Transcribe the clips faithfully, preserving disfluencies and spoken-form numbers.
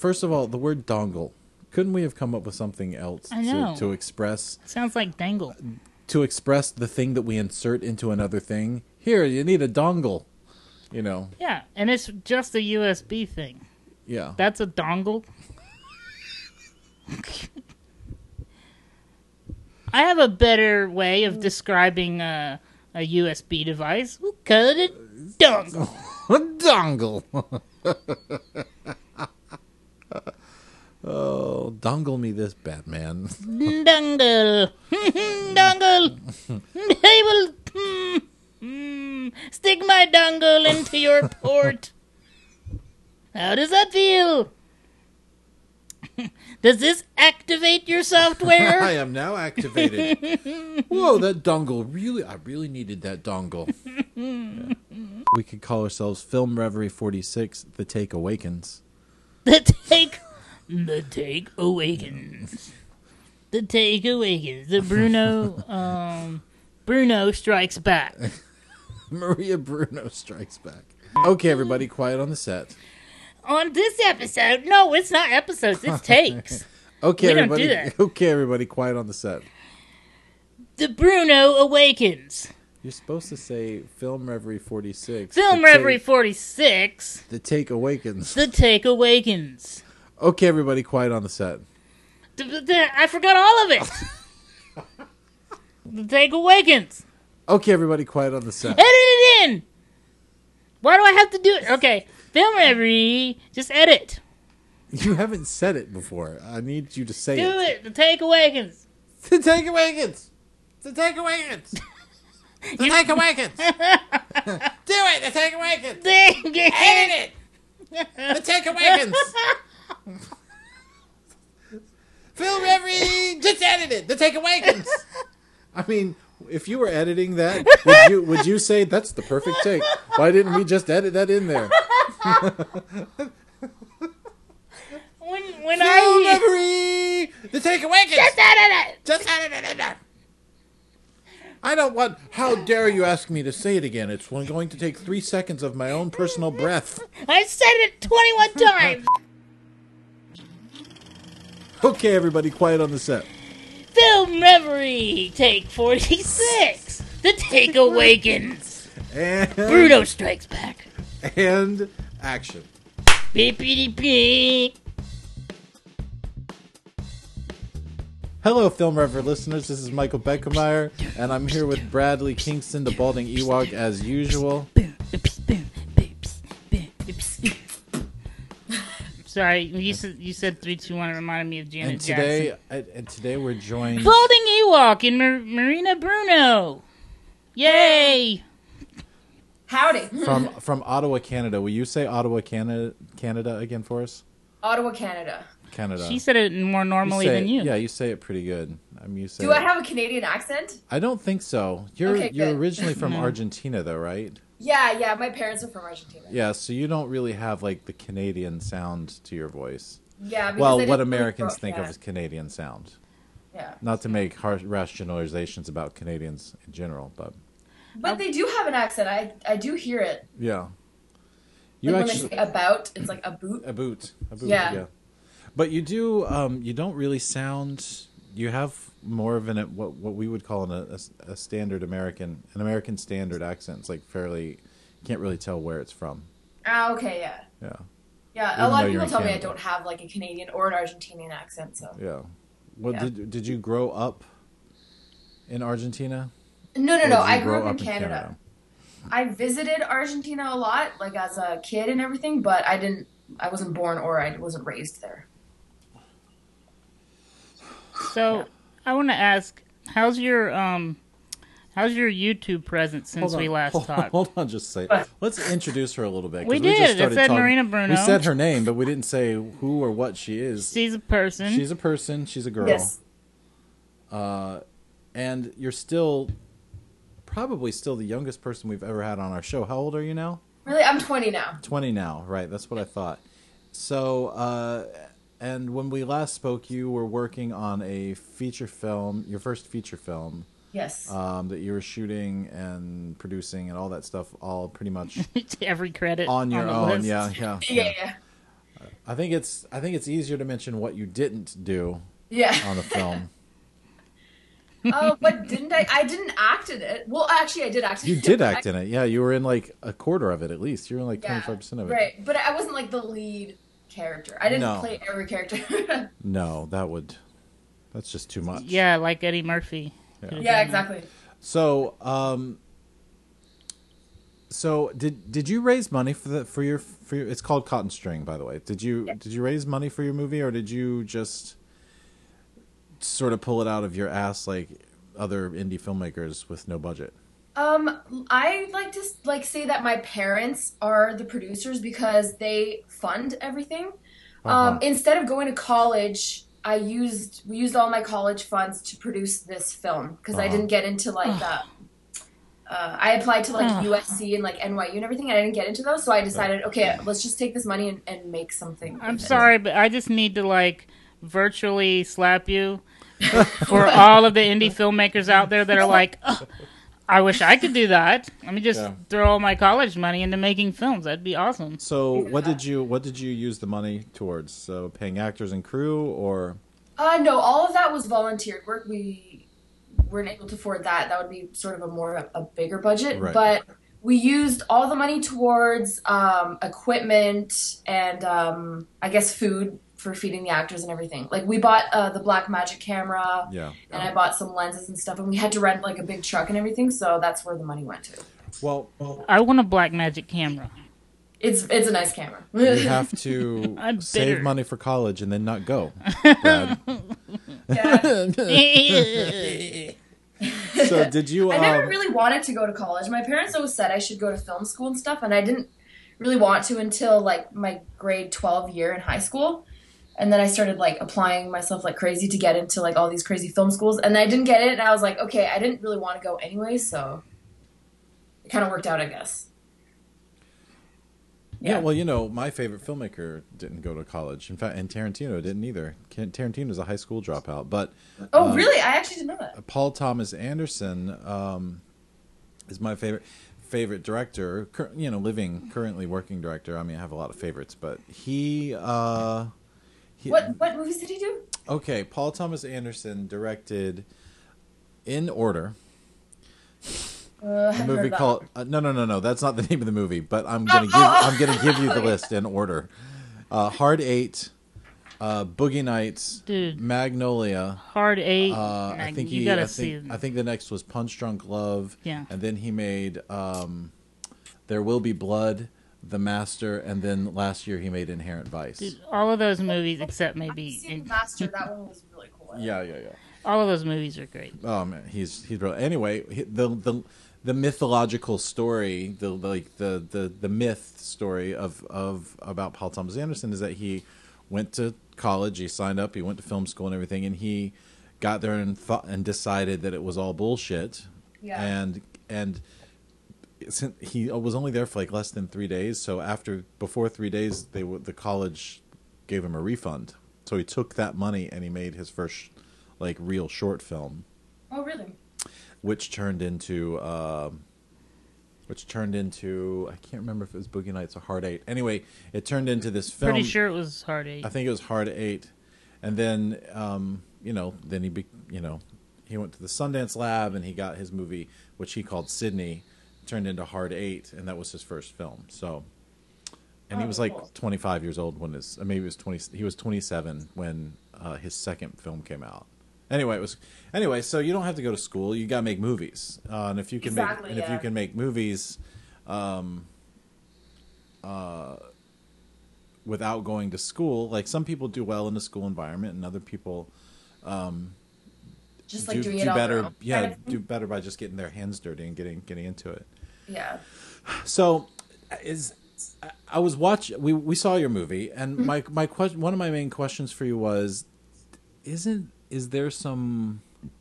first of all, the word dongle. Couldn't we have come up with something else I know. to, to express Sounds like dangle. to express the thing that we insert into another thing? Here, you need a dongle. You know. Yeah, and it's just a U S B thing. Yeah. That's a dongle. I have a better way of describing uh, a U S B device. We'll call it a dongle. A dongle. Oh, dongle me this, Batman. Dongle. Dongle. I will mm, mm, stick my dongle into your port. How does that feel? Does this activate your software? I am now activated. Whoa, that dongle. Really, I really needed that dongle. Yeah. We could call ourselves Film Reverie forty-six, The Take Awakens. The take... The Take Awakens. The Take Awakens. The Bruno... Um, Bruno Strikes Back. Maria Bruno Strikes Back. Okay, everybody, quiet on the set. On this episode... No, it's not episodes. It's takes. Okay, We don't everybody. do that. Okay, everybody, quiet on the set. The Bruno Awakens. You're supposed to say Film Reverie forty-six. Film The Reverie Take- forty-six. The Take Awakens. The Take Awakens. Okay, everybody, quiet on the set. D- d- d- I forgot all of it. The Take Awakens. Okay, everybody, quiet on the set. Edit it in. Why do I have to do it? Okay, Film Reverie. Just edit. You haven't said it before. I need you to say Do it. it. The Take Awakens. The Take Awakens. The Take Awakens. The Take Awakens. Do it. The Take Awakens. Edit Edit it. The Take Awakens. Film Reverie. Just edit it. The Take Awakens. I mean, if you were editing that, would you would you say that's the perfect take? Why didn't we just edit that in there? When when Film I Reverie. The Take Awakens. just edit it. Just edit it in there. I don't want... How dare you ask me to say it again? It's going to take three seconds of my own personal breath. I said it twenty-one times. Okay, everybody, quiet on the set. Film Reverie. Take forty-six. The Take Awakens. And... Bruno Strikes Back. And... action. Beep beep beep. Hello, Film Rever listeners. This is Michael Beckemeyer, and I'm here with Bradley Kingston, the balding Ewok, as usual. Sorry, you said you said three, two, one. It reminded me of Janet And today, Jackson. and today we're joined... Balding Ewok in Mar- Marina Bruno. Yay! Howdy. from from Ottawa, Canada. Will you say Ottawa, Canada, Canada again for us? Ottawa, Canada. Canada. She said it more normally say than it- you. Yeah, you say it pretty good. I mean, you say Do it- I have a Canadian accent? I don't think so. You're Okay, you're good. originally from Argentina, though, right? Yeah, yeah. My parents are from Argentina. Yeah, so you don't really have like the Canadian sound to your voice. Yeah. because Well, I what didn't really Americans grow- think yeah, of as Canadian sound. Yeah. Not to make harsh, rash generalizations about Canadians in general, but But they do have an accent. I I do hear it. yeah, you Like when actually they say about, it's like a boot. a boot, a boot, yeah. Yeah. But you do, um, you don't really sound. You have more of an what what we would call an, a, a standard American, an American standard accent. It's like fairly, you can't really tell where it's from. Ah, okay, yeah. Yeah, Yeah, Even a lot though of you're people in tell me I Canada. don't have like a Canadian or an Argentinian accent, so. yeah. Well, Yeah. did did you grow up in Argentina? No, no, Or no. did you I grew grow up in Canada. I visited Argentina a lot, like as a kid and everything, but I didn't, I wasn't born or I wasn't raised there. So I want to ask, how's your um, how's your YouTube presence since Hold on, we last hold on, talked? hold on, just say. What? Let's introduce her a little bit. 'cause We just did. It started said talking- Marina Bruno. We said her name, but we didn't say who or what she is. She's a person. She's a person. She's a girl. Yes. Uh, and you're still, probably still the youngest person we've ever had on our show. How old are you now? Really, I'm twenty now. twenty now, right? That's what I thought. So, uh, and when we last spoke, you were working on a feature film, your first feature film, Yes. um, that you were shooting and producing and all that stuff, all pretty much Every credit on your the own. list. Yeah, yeah, yeah, yeah. I think it's I think it's easier to mention what you didn't do Yeah. on the film. Oh, but didn't I? I didn't act in it. Well, actually, I did act in You it. did but act I- in it. Yeah, you were in like a quarter of it at least. You were in like Yeah, twenty-five percent of it. right. But I wasn't like the lead character. I didn't No. play every character. No, that would that's just too much. Yeah, like Eddie Murphy. Yeah. Could've yeah, done exactly. So, um so did did you raise money for the for your for your, it's called Cotton String, by the way. Did you Yeah. did you raise money for your movie, or did you just sort of pull it out of your ass like other indie filmmakers with no budget? Um, I like to like say that my parents are the producers because they fund everything. Uh-huh. Um, instead of going to college, I used we used all my college funds to produce this film because I Uh-huh. didn't get into like uh, uh, I applied to like Ugh. U S C and like N Y U and everything, and I didn't get into those. So I decided, okay, let's just take this money and, and make something. I'm with it. sorry, but I just need to like virtually slap you for all of the indie filmmakers out there that are like, "Oh, I wish I could do that. Let me just Yeah. throw all my college money into making films. That'd be awesome." So, what did you what did you use the money towards? So, paying actors and crew, or Uh, no, all of that was volunteered work. We weren't able to afford that. That would be sort of a more a bigger budget. Right. But we used all the money towards um, equipment and um, I guess food for feeding the actors and everything. Like we bought uh, the Black Magic camera, yeah. and I bought some lenses and stuff, and we had to rent like a big truck and everything. So that's where the money went to. Well, I want a Black Magic camera. It's it's a nice camera. you have to I'm save bitter. money for college and then not go. Brad. Yeah. So, did you? I never um, really wanted to go to college. My parents always said I should go to film school and stuff, and I didn't really want to until like my grade twelve year in high school. And then I started like applying myself like crazy to get into like all these crazy film schools, and I didn't get it. And I was like, okay, I didn't really want to go anyway, so it kind of worked out, I guess. Yeah, well, you know, my favorite filmmaker didn't go to college. In fact, and Tarantino didn't either. Ken- Tarantino's a high school dropout. But Oh, uh, really? I actually didn't know that. Paul Thomas Anderson um, is my favorite favorite director. Cur- you know, living currently working director. I mean, I have a lot of favorites, but he. Uh, he What what movies did he do? Okay, Paul Thomas Anderson directed, in order, Uh, I a haven't heard movie of that called one. uh, no no no no that's not the name of the movie, but I'm gonna give I'm gonna give you the list in order. Uh, Hard Eight, uh, Boogie Nights, Dude. Magnolia. Hard Eight. Uh, I Mag- think you he gotta I see. think, I think the next was Punch Drunk Love. Yeah. And then he made um, There Will Be Blood, The Master, and then last year he made Inherent Vice. Dude, all of those movies, except I've maybe seen The Master. That one was really cool. Yeah, yeah, yeah. all of those movies are great. Oh man, he's he's brilliant. Anyway, he- the the the mythological story, the like the, the the myth story of of about Paul Thomas Anderson is that he went to college, he signed up, he went to film school and everything, and he got there and thought and decided that it was all bullshit. Yeah. And and since he was only there for like less than three days, so after before three days, they w- the college gave him a refund. So he took that money and he made his first like real short film, Oh, really? which turned into um which turned into I can't remember if it was Boogie Nights or Hard Eight. Anyway, it turned into this film. Pretty sure it was Hard Eight. I think it was Hard Eight, and then um, you know then he be, you know he went to the Sundance Lab and he got his movie, which he called Sydney, turned into Hard Eight, and that was his first film. So, and he Oh, was like cool. twenty-five years old when his, or maybe he was twenty. He was twenty-seven when uh, his second film came out. Anyway, it was anyway. So you don't have to go to school. You got to make movies, uh, and if you can Exactly, make and if yeah. you can make movies, um, uh, without going to school, like some people do well in a school environment, and other people Just like do, doing do it on better. their own. Yeah, kind of thing? do better by just getting their hands dirty and getting getting into it. Yeah. So, is I- I was watch we we saw your movie, and Mm-hmm. my my question one of my main questions for you was, isn't is there some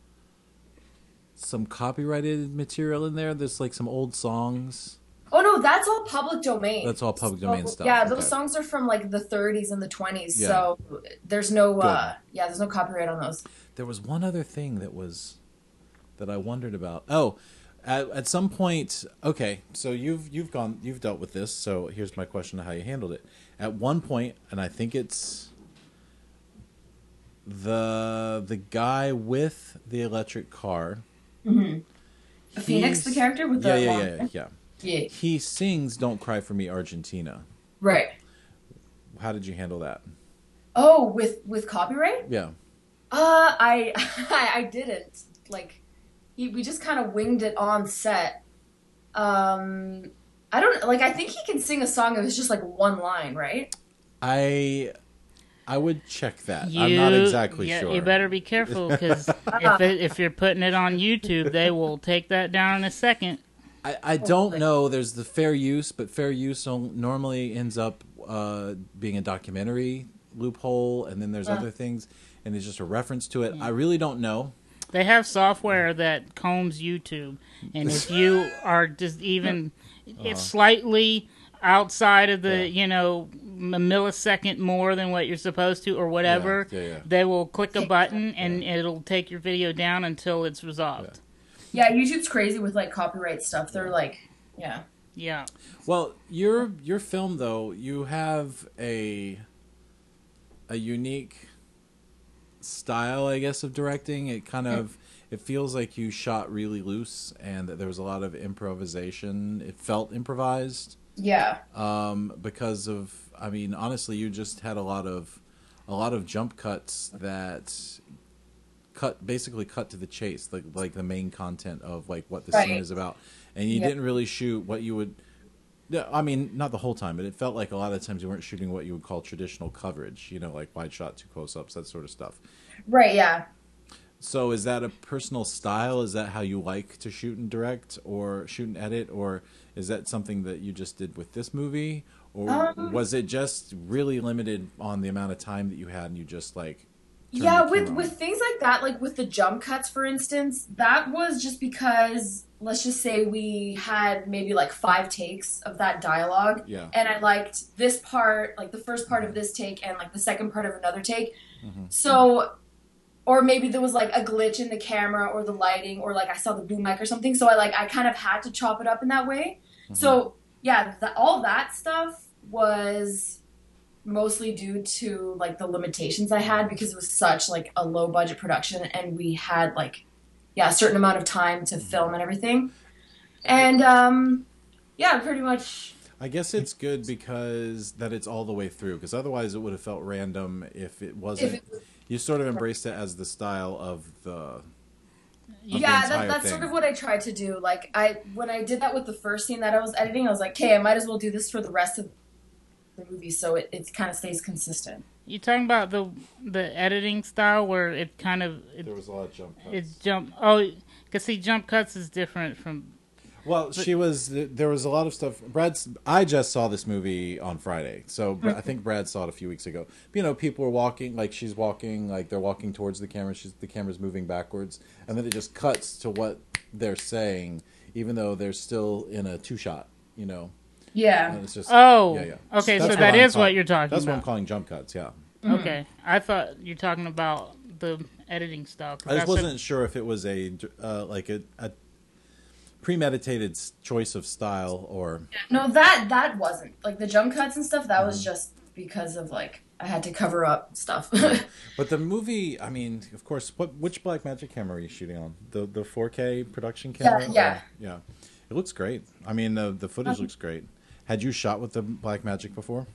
some copyrighted material in there? There's like some old songs. Oh no, that's all public domain. That's all public So, domain stuff, Yeah, okay. those songs are from like the thirties and the twenties, Yeah. so there's no uh yeah, there's no copyright on those. There was one other thing that was that I wondered about. Oh, at, at some point, okay. So you've you've gone you've dealt with this. So here's my question: of how you handled it. at one point, and I think it's the the guy with the electric car. Mm-hmm. Phoenix, the character with the yeah, yeah, long yeah, yeah, yeah. yeah. He sings "Don't Cry for Me, Argentina." Right. How did you handle that? Oh, with with copyright? Yeah. Uh, I I, I didn't like. He, we just kind of winged it on set. Um, I don't like. I think he can sing a song if it's just like one line, right? I I would check that. You, I'm not exactly yeah, sure. You better be careful because if it, if you're putting it on YouTube, they will take that down in a second. I, I don't know. There's the fair use, but fair use normally ends up uh, being a documentary loophole, and then there's Uh. other things, and it's just a reference to it. I really don't know. They have software that combs YouTube, and if you are just even Uh-huh. it's slightly outside of the, Yeah. you know, a millisecond more than what you're supposed to or whatever, Yeah, yeah, yeah. they will click a button and it'll take your video down until it's resolved. Yeah, YouTube's crazy with like copyright stuff. They're like, yeah. Yeah. Well, your your film though, you have a a unique style, I guess, of directing. It kind of it feels like you shot really loose, and that there was a lot of improvisation. It felt improvised Yeah. um, because of, I mean, honestly, you just had a lot of a lot of jump cuts that cut basically cut to the chase, like like the main content of like what the Right. scene is about, and you Yeah. didn't really shoot what you would. Yeah, I mean, not the whole time, but it felt like a lot of times you weren't shooting what you would call traditional coverage, you know, like wide shot, two close-ups, that sort of stuff. Right, yeah. So is that a personal style? Is that how you like to shoot and direct or shoot and edit? Or is that something that you just did with this movie? Or Um, was it just really limited on the amount of time that you had and you just like... turned Yeah, the with camera with on? things like that, like with the jump cuts, for instance, that was just because, let's just say we had maybe like five takes of that dialogue, Yeah. and I liked this part, like the first part of this take, and like the second part of another take. Mhm. So, or maybe there was like a glitch in the camera or the lighting, or like I saw the boom mic or something. So I like I kind of had to chop it up in that way. Mm-hmm. So yeah, th- all that stuff was mostly due to like the limitations I had because it was such like a low budget production, and we had like yeah a certain amount of time to film and everything, and um yeah pretty much. I guess it's good because that it's all the way through, because otherwise it would have felt random if it wasn't. If it was- You sort of embraced it as the style of the... of the Yeah, entire that, that's thing. sort of what I tried to do. Like I when I did that with the first scene that I was editing, I was like, okay, I might as well do this for the rest of the movie so it, it kind of stays consistent. You talking about the the editing style where it kind of it, There was a lot of jump cuts. it jump oh cause see jump cuts is different from Well, she was. There was a lot of stuff. Brad's. I just saw this movie on Friday, so Bra- I think Brad saw it a few weeks ago. You know, people were walking, like she's walking, like they're walking towards the camera. She's the camera's moving backwards, and then it just cuts to what they're saying, even though they're still in a two shot. You know, Yeah. and it's just. oh yeah, yeah. okay That's so that I'm is talk- what you're talking That's what I'm about. calling jump cuts. Yeah, Okay, I thought you're talking about the editing style. 'cause I just that's wasn't sure if it was a uh, like a, a premeditated s- choice of style or. No, that that wasn't like the jump cuts and stuff. That was just because of like I had to cover up stuff. But the movie, I mean, of course, what which Blackmagic camera are you shooting on? The the four K production camera? yeah. Or- yeah. It looks great. I mean, the the footage looks great. Had you shot with the Blackmagic before?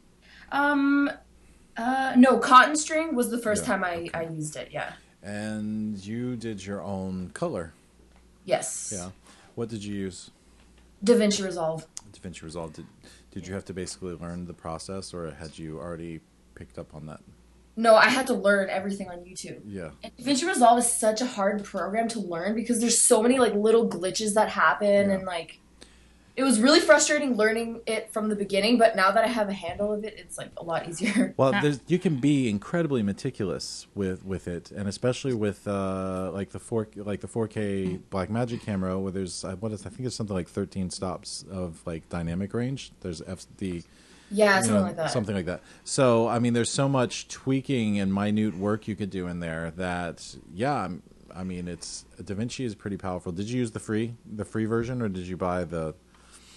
um, uh, no, Cotton String was the first Yeah, time I I used it. Yeah. And you did your own color. Yes. Yeah. What did you use? DaVinci Resolve. DaVinci Resolve. Did did you have to basically learn the process, or had you already picked up on that? No, I had to learn everything on YouTube. Yeah. And DaVinci Resolve is such a hard program to learn because there's so many like little glitches that happen Yeah. and like it was really frustrating learning it from the beginning, but now that I have a handle of it, it's like a lot easier. Well, there's, you can be incredibly meticulous with, with it, and especially with uh, like the four like the four K Blackmagic camera, where there's uh, what is I think it's something like thirteen stops of like dynamic range. There's F the Yeah, you something know, like that. something like that. So I mean, there's so much tweaking and minute work you could do in there that yeah, I'm- I mean, it's DaVinci is pretty powerful. Did you use the free the free version, or did you buy the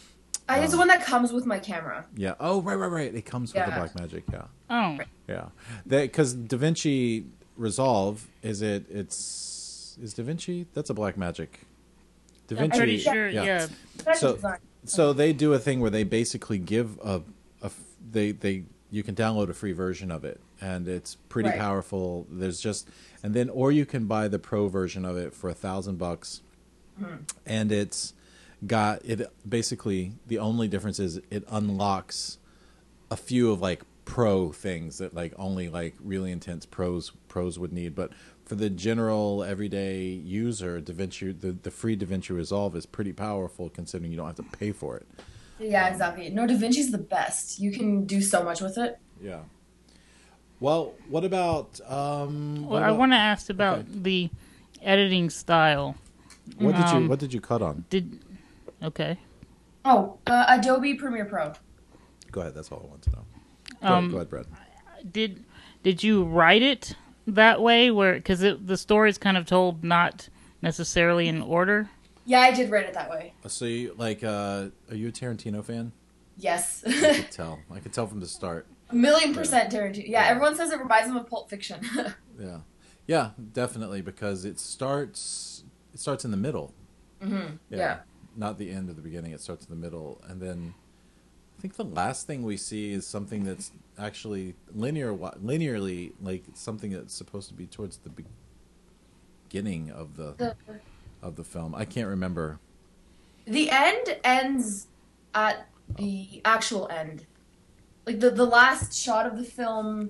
I it's the one that comes with my camera. Yeah. Oh, right, right, right. It comes with Yeah. the Blackmagic. Yeah. Oh, Yeah. Because DaVinci Resolve is it? It's is DaVinci? That's a Blackmagic. DaVinci. I'm pretty sure. yeah. Yeah. That's So, design. so they do a thing where they basically give a, a f- they they you can download a free version of it, and it's pretty Right. powerful. There's just and then or you can buy the pro version of it for a thousand bucks, and it's got it. Basically, the only difference is it unlocks a few of like pro things that like only like really intense pros pros would need, but for the general everyday user, DaVinci the, the free DaVinci Resolve is pretty powerful considering you don't have to pay for it. Yeah, exactly. No, DaVinci's the best. You can do so much with it. Yeah. Well, what about um what Well, I about- want to ask about okay. the editing style. what did um, you what did you cut on? Did okay. Oh, uh, Adobe Premiere Pro. Go ahead, that's all I want to know. Go, Um, ahead, go ahead, Brad. Did did you write it that way, where because the story's kind of told not necessarily in order? Yeah, I did write it that way. So you like uh are you a Tarantino fan? Yes. I could tell. I could tell from the start. A million percent Tarantino. Yeah, Yeah. everyone says it reminds them of Pulp Fiction. Yeah. Yeah, definitely because it starts it starts in the middle. mm-hmm. Yeah. Not the end of the beginning, it starts in the middle and then I think the last thing we see is something that's actually linear linearly like something that's supposed to be towards the beginning of the The, of the film. I can't remember. the end ends at the actual end. Like the, the last shot of the film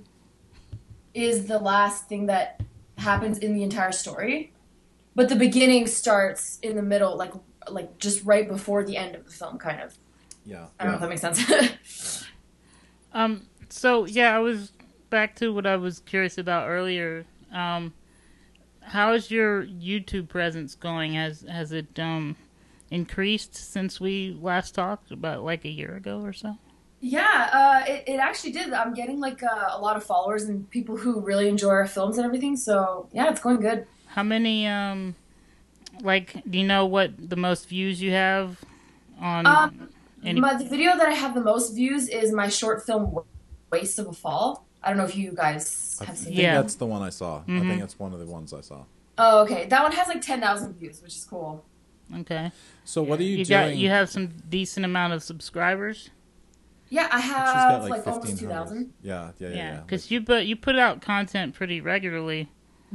is the last thing that happens in the entire story. But the beginning starts in the middle, like like just right before the end of the film, kind of. Yeah. I don't know if that makes sense. Um. So yeah, I was back to what I was curious about earlier. Um, how is your YouTube presence going? Has has it um increased since we last talked about like a year ago or so? Yeah, uh, it, it actually did. I'm getting like uh, a lot of followers and people who really enjoy our films and everything. So yeah, it's going good. How many um like do you know what the most views you have on Um, any my, the video that I have the most views is my short film Waste of a Fall. I don't know if you guys I have seen think it. Yeah. that's the one I saw. I Mhm. think that's one of the ones I saw. Oh, okay. That one has like ten thousand views, which is cool. Okay. So what are you, You doing? got you have some decent amount of subscribers? Yeah, I She's have got like, like almost fifteen two hundred. thousand. Yeah, yeah, yeah. Yeah, yeah. because you put you put out content pretty regularly.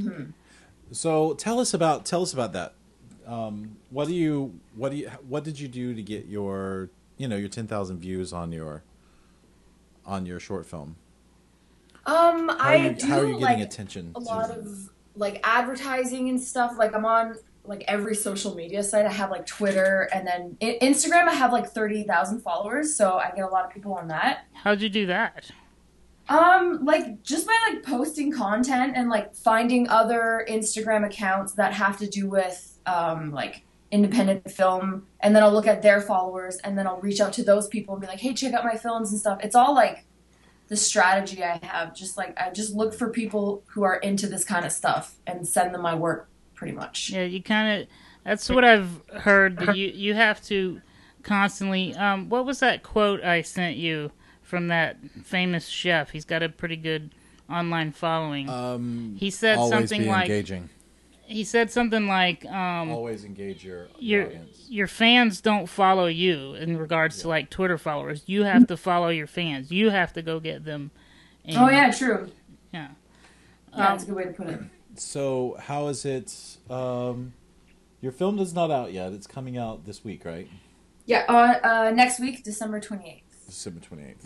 So tell us about tell us about that. Um, what do you what do you what did you do to get your you know your ten thousand views on your on your short film? Um, How are I you, do how are you getting like attention? a to- lot of like advertising and stuff. Like I'm on like every social media site. I have like Twitter and then I- Instagram. I have like thirty thousand followers, so I get a lot of people on that. How'd you do that? Um, like just by like posting content and like finding other Instagram accounts that have to do with um like independent film, and then I'll look at their followers and then I'll reach out to those people and be like, hey, check out my films and stuff. It's all like the strategy I have. Just like I just look for people who are into this kind of stuff and send them my work pretty much. Yeah, you kind of. That's what I've heard. That you you have to constantly. Um, what was that quote I sent you from that famous chef? He's got a pretty good online following. um, he said always something be like. engaging. He said something like. Um, Always engage your, your your audience. your fans don't follow you in regards to like Twitter followers. You have to follow your fans. You have to go get them. And, Oh yeah, true. yeah. Yeah, Um, that's a good way to put it. So how is it? Um, your film is not out yet. It's coming out this week, right? Yeah, uh, uh next week, December twenty eighth. December twenty eighth.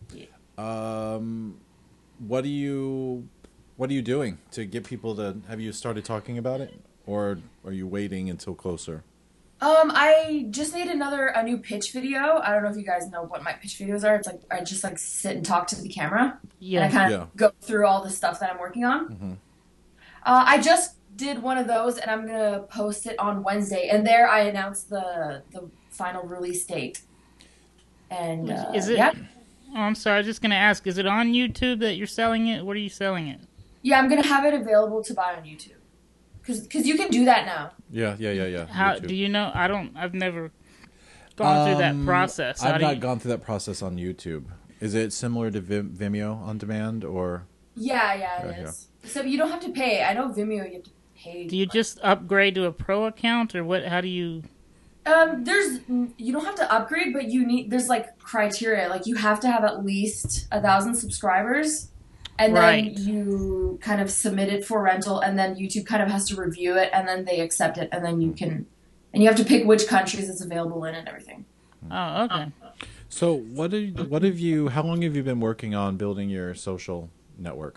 Um, what do you what are you doing to get people to? Have you started talking about it, or are you waiting until closer? Um, I just made another a new pitch video. I don't know if you guys know what my pitch videos are. It's like I just like sit and talk to the camera, Yeah. and I kind of Yeah. go through all the stuff that I'm working on. Mhm. Uh, I just did one of those, and I'm gonna post it on Wednesday. And there, I announced the the final release date. And uh, Is it? Yeah, Oh, I'm sorry. I was just gonna ask. Is it on YouTube that you're selling it? What are you selling it? yeah, I'm gonna have it available to buy on YouTube, because you can do that now. Yeah, yeah, yeah, yeah. How YouTube. do you know? I don't. I've never. gone through that Um, process? How I've do not you- gone through that process on YouTube. Is it similar to Vim- Vimeo on demand, or? Yeah, yeah, it Yeah, is. Except you don't have to pay. I know Vimeo you have to pay. Do you just upgrade to a pro account, or what? How do you? Um, there's you don't have to upgrade, but you need there's like criteria. Like you have to have at least a thousand subscribers, and Right. then you kind of submit it for rental, and then YouTube kind of has to review it, and then they accept it, and then you can, and you have to pick which countries it's available in and everything. Oh, okay. So what have you, what have you? How long have you been working on building your social network?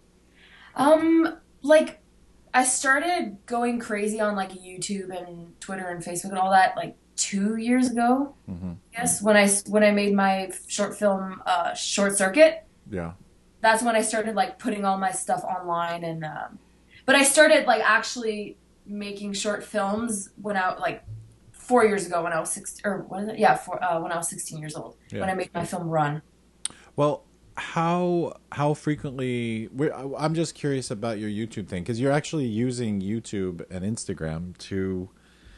Um, like I started going crazy on like YouTube and Twitter and Facebook and all that like two years ago. Mm-hmm. Yes, when I when I made my short film, uh, Short Circuit. Yeah. That's when I started like putting all my stuff online and um, but I started like actually making short films when I like four years ago when I was six or what is it? Yeah, four, uh, when I was sixteen years old Yeah. when I made my film Run. Well, how how frequently? We're, I'm just curious about your YouTube thing because you're actually using YouTube and Instagram to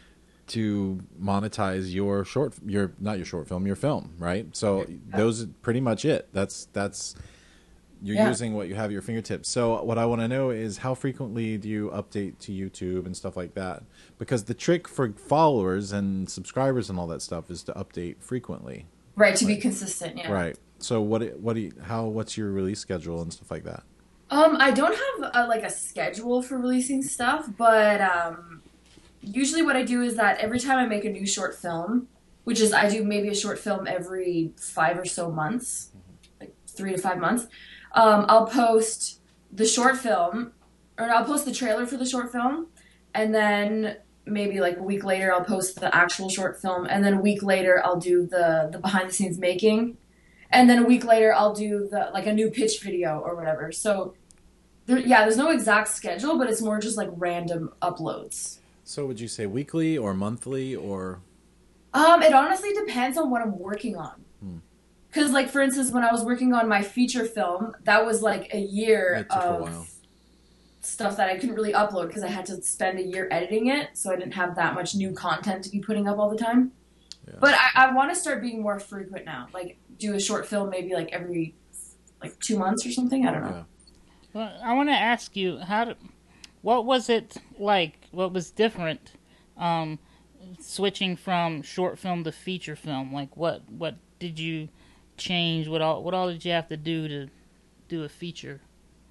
to monetize your short your not your short film your film, right? So those are pretty much it. That's that's you're Yeah. using what you have at your fingertips. So what I want to know is how frequently do you update to YouTube and stuff like that? Because the trick for followers and subscribers and all that stuff is to update frequently. Right, to be consistent, yeah. Right. So what what do you, how what's your release schedule and stuff like that? Um, I don't have a, like a schedule for releasing stuff, but um, usually what I do is that every time I make a new short film, which is I do maybe a short film every five or so months, like three to five months, um, I'll post the short film, or I'll post the trailer for the short film, and then maybe like a week later I'll post the actual short film, and then a week later I'll do the the behind the scenes making. And then a week later, I'll do the like a new pitch video or whatever. So, there, yeah, there's no exact schedule, but it's more just like random uploads. So would you say weekly or monthly or? Um, it honestly depends on what I'm working on. Because, like, for instance, when I was working on my feature film, that was like a year It took a of while. stuff that I couldn't really upload because I had to spend a year editing it. So I didn't have that much new content to be putting up all the time. Yeah. But I, I want to start being more frequent now. Like, do a short film maybe like every like two months or something. I don't know. Yeah. Well, I want to ask you how. To, what was it like? What was different? Um, switching from short film to feature film. Like, what what did you change? What all what all did you have to do to do a feature?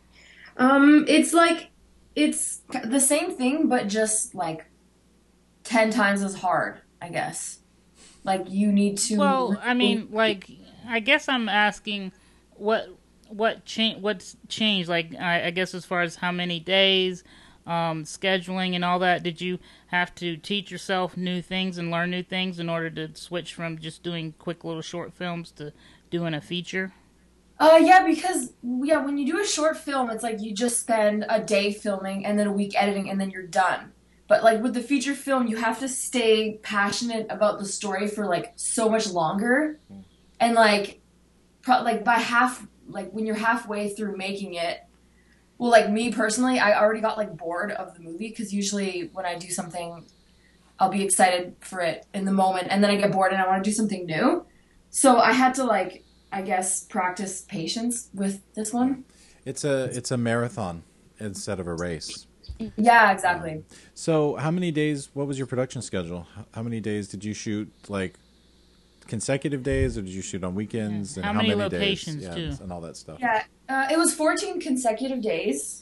Um, it's like it's the same thing, but just like ten times as hard, I guess. Like you need to. Well, I mean, like, I guess I'm asking what what change what's changed. Like, I, I guess as far as how many days, um, scheduling, and all that. Did you have to teach yourself new things and learn new things in order to switch from just doing quick little short films to doing a feature? Uh, yeah, because yeah, when you do a short film, it's like you just spend a day filming and then a week editing, and then you're done. But like with the feature film, you have to stay passionate about the story for like so much longer, and like, pro- like by half, like when you're halfway through making it, well, like me personally, I already got like bored of the movie because usually when I do something, I'll be excited for it in the moment, and then I get bored and I want to do something new. So I had to like, I guess, practice patience with this one. It's a it's a marathon instead of a race. Yeah, exactly. So how many days? What was your production schedule? How- How many days did you shoot? Like consecutive days, or did you shoot on weekends? Yeah. And How how many many locations, days? too? Yeah, and all that stuff. Yeah, uh, it was fourteen consecutive days.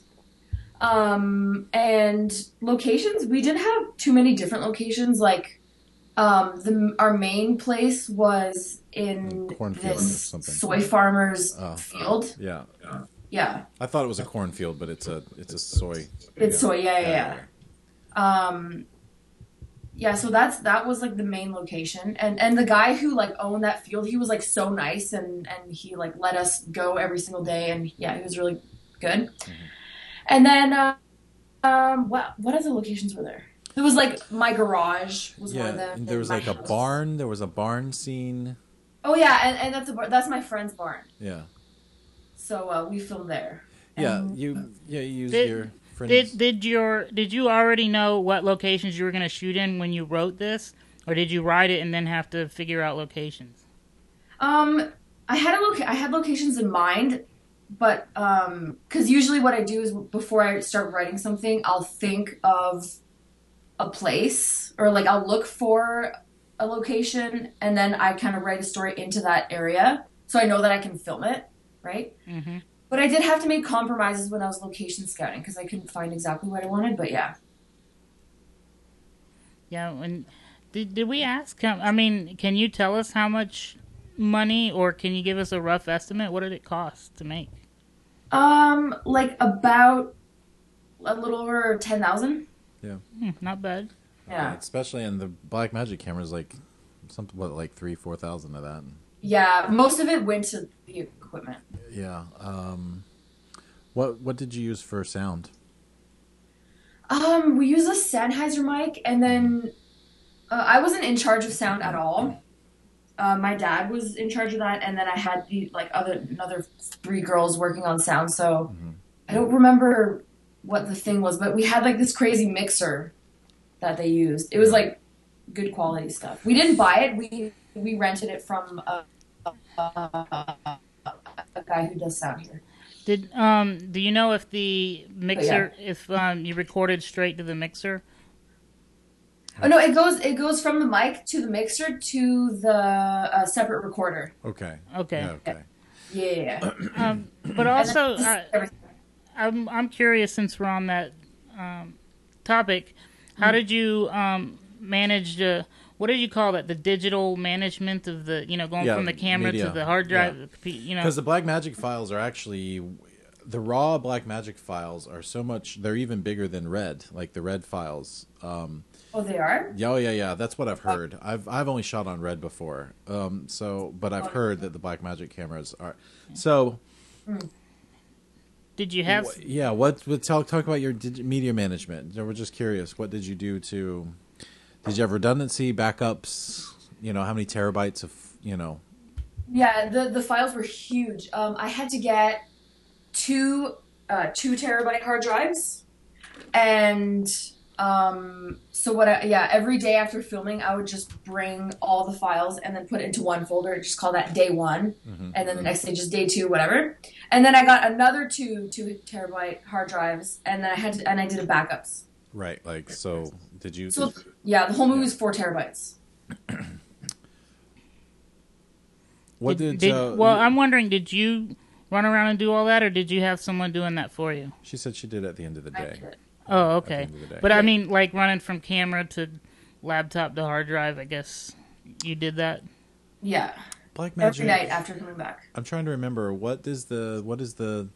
Um, and locations, we didn't have too many different locations. Like, um, the our main place was in Cornfield or this something. soy farmer's Oh. field. Yeah, Yeah, I thought it was a cornfield, but it's a it's a soy. it's yeah. soy. Yeah, yeah, yeah. Um, yeah. So that's that was like the main location, and and the guy who like owned that field, he was like so nice, and and he like let us go every single day, and yeah, he was really good. And then, uh, um, what what other locations were there? It was like my garage was one Yeah, of them. and there was my like a house. barn. There was a barn scene. Oh yeah, and, and that's a bar- that's my friend's barn. Yeah, So uh, we filmed there. yeah. And- You yeah you used Did- your friends. Did did your did you already know what locations you were going to shoot in when you wrote this, or did you write it and then have to figure out locations? Um, I had a loca- I had locations in mind, but um, because usually what I do is before I start writing something, I'll think of a place or like I'll look for a location and then I kind of write a story into that area so I know that I can film it, right? Mm-hmm. But I did have to make compromises when I was location scouting because I couldn't find exactly what I wanted. But yeah. Yeah. And did did we ask? um, I mean, can you tell us how much money, or can you give us a rough estimate? What did it cost to make? Um, like about a little over ten thousand. Yeah. Hmm, not bad. Yeah. Okay, especially in the Blackmagic cameras, like something what like three, four thousand of that. Yeah, most of it went to the equipment. Yeah. Um, what what did you use for sound? Um, we use a Sennheiser mic, and then uh, I wasn't in charge of sound at all. Uh, my dad was in charge of that, and then I had the like other another three girls working on sound. So Mm-hmm. I don't remember what the thing was, but we had like this crazy mixer that they used. It was like good quality stuff. We didn't buy it. We we rented it from a, a, a, a guy who does sound here. Did um do you know if the mixer if um you recorded straight to the mixer? Oh no, it goes it goes from the mic to the mixer to the uh, separate recorder. Okay. Okay. Yeah, okay. Yeah. Um, but also, And then I, everything. I'm I'm curious, since we're on that um, topic, how did you um, manage to, what did you call that? The digital management of the, you know, going Yeah, from the camera media. to the hard drive, Yeah. the compu- you know. Because the Blackmagic files are actually, the raw Blackmagic files are so much, they're even bigger than Red, like the Red files. Um, Oh, they are? yeah, oh, yeah, yeah. That's what I've heard. I've I've only shot on Red before. Um, so, but I've heard that the Blackmagic cameras are. So, Did you have? wh- yeah. What? what talk talk about your dig- media management. We're just curious. What did you do to? Did you have redundancy backups? You know, how many terabytes of you know? Yeah, the, the files were huge. Um, I had to get two uh, two terabyte hard drives, and um, so what? I, yeah, every day after filming, I would just bring all the files and then put it into one folder. Just call that day one, Mhm. and then the next day just day two, whatever. And then I got another two two terabyte hard drives, and then I had to and I did a backups. Right. Like so. Did you? So yeah, the whole movie was four terabytes. what did, did? did- uh, well, you- I'm wondering, did you run around and do all that, or did you have someone doing that for you? She said she did at the end of the I day. did. Oh, At the okay. end of the day. But I mean, like running from camera to laptop to hard drive, I guess you did that. Yeah, every Blackmagic. night after coming back. I'm trying to remember what is the what is the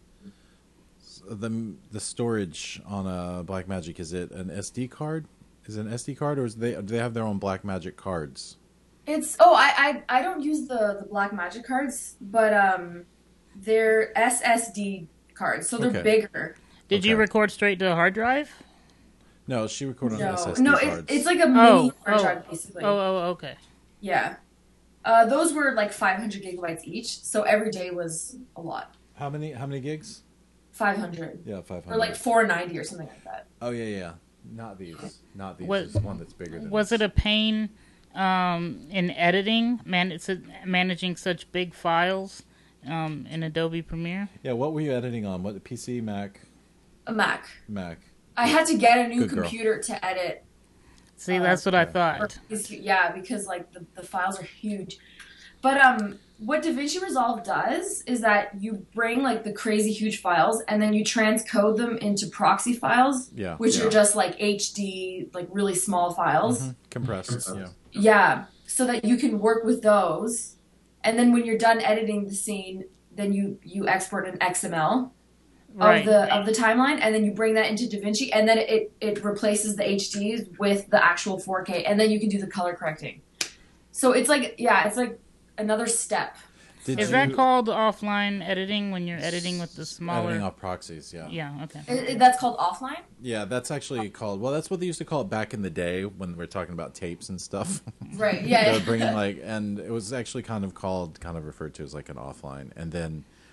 the the storage on a Blackmagic? Is it an S D card? Is it an S D card, or is they do they have their own Blackmagic cards? It's oh I, I I don't use the the Black Magic cards, but um, they're S S D cards, so they're Okay. bigger. Did you Okay. record straight to a hard drive? No, she recorded on No, S S D no, cards. it, it's like a mini Oh, hard oh, drive basically. Oh, oh, okay. Yeah, uh, those were like five hundred gigabytes each, so every day was a lot. how many how many gigs? five hundred Yeah, five hundred. or like four ninety or something like that. oh yeah, yeah. Not these. Not these. Was- There's one that's bigger than. Was this. it a pain um, in editing, man, it's a, managing such big files um, in Adobe Premiere? Yeah. What were you editing on? What P C, Mac, A Mac. Mac? I had to get a new Good girl. computer to edit. See, Uh, that's what I yeah. thought. Yeah, because like the, the files are huge. But um, what DaVinci Resolve does is that you bring like the crazy huge files and then you transcode them into proxy files, Yeah. which yeah. are just like H D, like really small files. Mhm. Compressed. Yeah. Yeah, so that you can work with those. And then when you're done editing the scene, then you you export an X M L Right. of the of the timeline, and then you bring that into DaVinci, and then it it replaces the H Ds with the actual four K, and then you can do the color correcting. So it's like yeah, it's like another step. Did Is you, that called offline editing when you're editing with the smaller? editing off proxies? Yeah. Yeah. Okay. It, it- that's called offline. Yeah, that's actually called. Well, that's what they used to call it back in the day when we were talking about tapes and stuff. Right. They Yeah. were bringing like, and it was actually kind of called, kind of referred to as like an offline. And then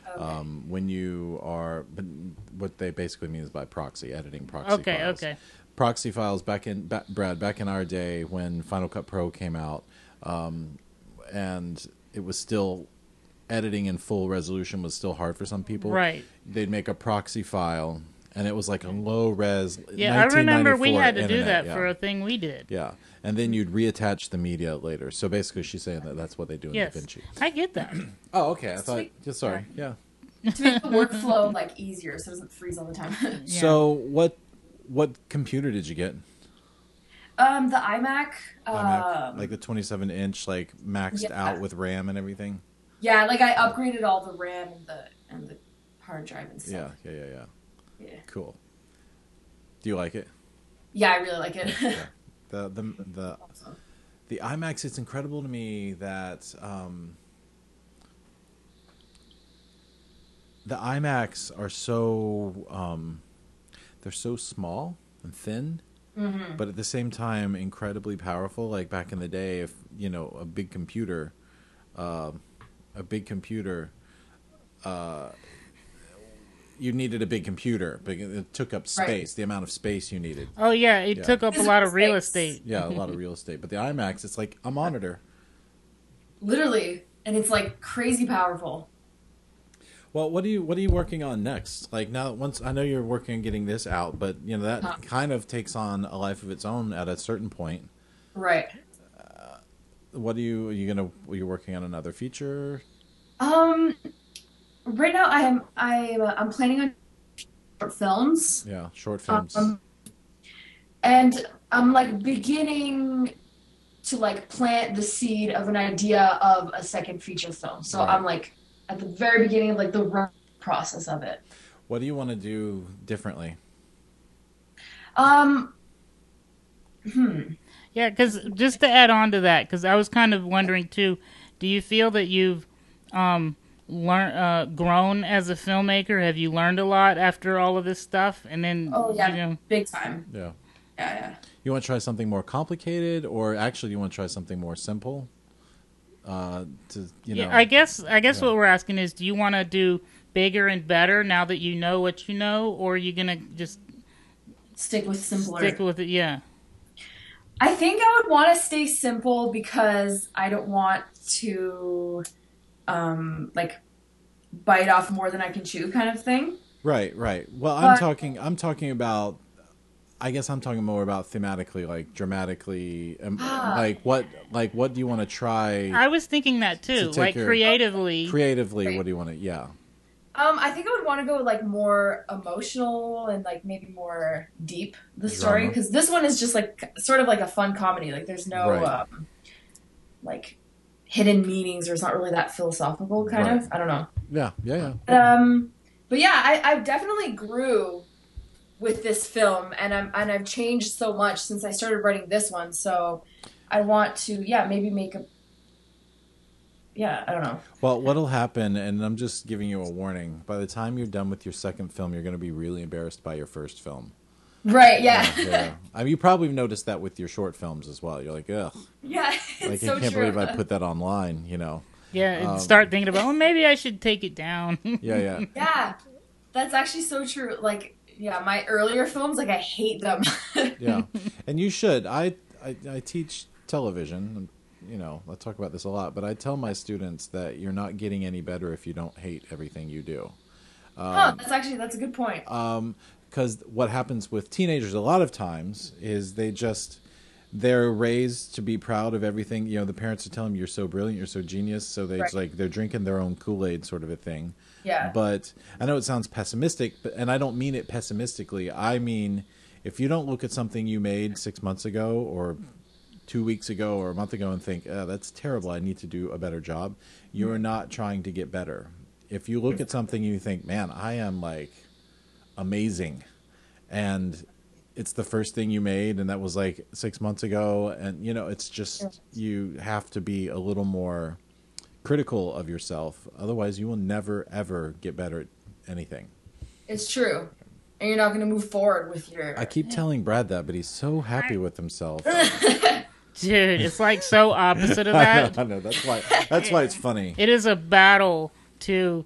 Okay. Um, when you are, but what they basically mean is by proxy, editing proxy Okay, files. okay. Proxy files back in, ba- Brad, back in our day when Final Cut Pro came out, um, and it was still, editing in full resolution was still hard for some people. Right. They'd make a proxy file, and it was like a low res. Yeah, I remember we had to do internet, that yeah. for a thing we did. Yeah, and then you'd reattach the media later. So basically, she's saying that that's what they do in Yes, DaVinci. I get that. Oh, okay. I thought. Sweet. Just sorry. Yeah. To make the workflow like easier, so it doesn't freeze all the time. Yeah. So what what computer did you get? um, the iMac. iMac, Um, like the twenty-seven inch, like maxed yeah. out with RAM and everything. yeah, like I upgraded all the RAM and the and the hard drive and Yeah, stuff. yeah, yeah, yeah. Yeah. Cool. Do you like it? Yeah, I really like it. Yeah. The the the Awesome. the iMacs. It's incredible to me that um, the iMacs are so um, they're so small and thin, Mm-hmm. but at the same time incredibly powerful. Like back in the day, if you know a big computer, uh, a big computer. Uh, you needed a big computer, but it took up space. Right. The amount of space you needed. Oh yeah, it Yeah. took up a lot of real estate. Yeah, a lot of real estate. But the iMacs, it's like a monitor. Literally, and it's like crazy powerful. Well, what are you what are you working on next? Like now, once I know you're working on getting this out, but you know that Huh. kind of takes on a life of its own at a certain point. Right. What are you are you gonna? Are you working on another feature? Um, right now I am I uh, I'm planning on short films. Yeah, short films. Um, and I'm like beginning to like plant the seed of an idea of a second feature film. So Right. I'm like at the very beginning of like the rough process of it. What do you want to do differently? Um, hmm. Yeah, because just to add on to that, because I was kind of wondering too, do you feel that you've um, learn uh, grown as a filmmaker? Have you learned a lot after all of this stuff? And then, Oh yeah, you know, big time. Yeah. Yeah, yeah. You want to try something more complicated, or actually you want to try something more simple? Uh, to you know. yeah, I guess I guess Yeah. what we're asking is, do you want to do bigger and better now that you know what you know, or are you gonna just Stick with simpler. stick with it? Yeah. I think I would want to stay simple because I don't want to, um, like, bite off more than I can chew, kind of thing. Right, right. Well, I'm But- talking. I'm talking about. I guess I'm talking more about thematically, like dramatically, um, Ah. like what, like what do you want to try I was thinking that too, take like your- creatively. creatively? Right. What do you want to? Yeah, Um, I think I would want to go like more emotional and like maybe more deep the story Drama. because this one is just like sort of like a fun comedy. Like there's no Right. um, like hidden meanings or it's not really that philosophical kind Right. of. I don't know. yeah, yeah, yeah. But, um, but yeah, I, I definitely grew with this film, and I'm and I've changed so much since I started writing this one. So I want to, yeah, maybe make a, yeah, I don't know. Well, what'll happen, and I'm just giving you a warning. By the time you're done with your second film, you're going to be really embarrassed by your first film. Right? Yeah, Yeah, yeah. I mean, you probably noticed that with your short films as well. You're like, ugh, yeah. It's like so I can't true. believe I put that online. You know? Yeah, and Um, start thinking about, well, maybe I should take it down. Yeah, yeah. Yeah, that's actually so true. Like, yeah, my earlier films, like I hate them. Yeah, and you should. I, I I teach television. And, you know, I talk about this a lot, but I tell my students that you're not getting any better if you don't hate everything you do. Huh, that's actually that's a good point. Um, because what happens with teenagers a lot of times is they just they're raised to be proud of everything. You know, the parents are telling them you're so brilliant, you're so genius, so they it's Right. like they're drinking their own Kool-Aid sort of a thing. Yeah. But I know it sounds pessimistic, but and I don't mean it pessimistically. I mean, if you don't look at something you made six months ago or two weeks ago or a month ago and think, oh, that's terrible, I need to do a better job, you're not trying to get better. If you look at something and you think, man, I am like amazing, and it's the first thing you made and that was like six months ago, and you know, it's just you have to be a little more critical of yourself, otherwise you will never ever get better at anything. It's true. And you're not going to move forward with your. I keep telling Brad that, but he's so happy with himself. Dude, it's like so opposite of I know, that. I know, that's why that's why it's funny. It is a battle to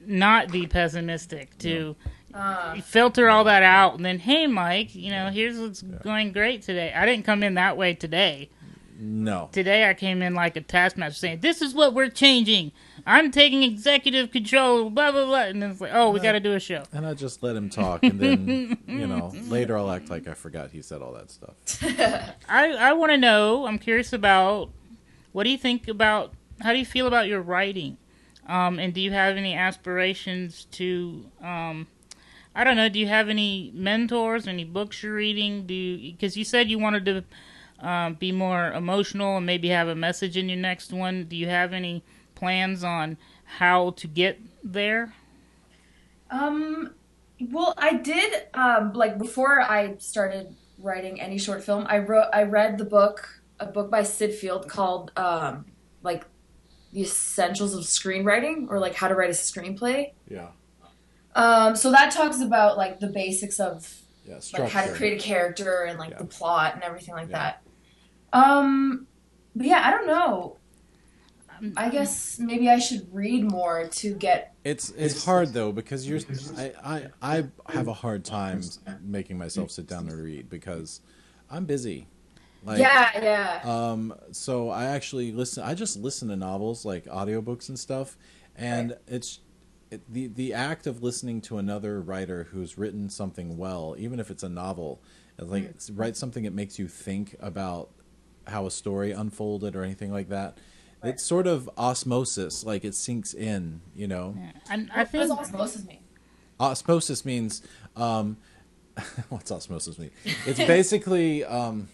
not be pessimistic, to Uh, filter all that out, and then, hey, Mike, you know, here's what's going great today. I didn't come in that way today. No. Today I came in like a taskmaster saying, this is what we're changing. I'm taking executive control, blah, blah, blah. And then it's like, oh, we got to do a show. And I just let him talk, and then, you know, later I'll act like I forgot he said all that stuff. I, I want to know, I'm curious about, what do you think about, how do you feel about your writing? Um, and do you have any aspirations to, um, I don't know, do you have any mentors, any books you're reading? Do you, because you said you wanted to um, be more emotional and maybe have a message in your next one. Do you have any plans on how to get there? Um, well, I did, um, like, before I started writing any short film, I wrote, I read the book, a book by Sid Field called, um, like, The Essentials of Screenwriting, or, like, How to Write a Screenplay. Yeah. Um, so that talks about, like, the basics of, Yeah, like, how to structure. create a character and, like, Yeah. the plot and everything like Yeah. that. Um, but yeah, I don't know. I guess maybe I should read more to get. It's it's hard though, because you're I, I I have a hard time making myself sit down and read because I'm busy. Like, Yeah, yeah. Um, so I actually listen. I just listen to novels, like audiobooks and stuff, and Right. it's it, the the act of listening to another writer who's written something well, even if it's a novel, it's like it's, write something that makes you think about how a story unfolded or anything like that. Right. It's sort of osmosis, like it sinks in, you know. Yeah. And I What think does osmosis mean? Osmosis means, um, what's osmosis mean? It's basically um,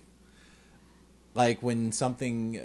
like when something,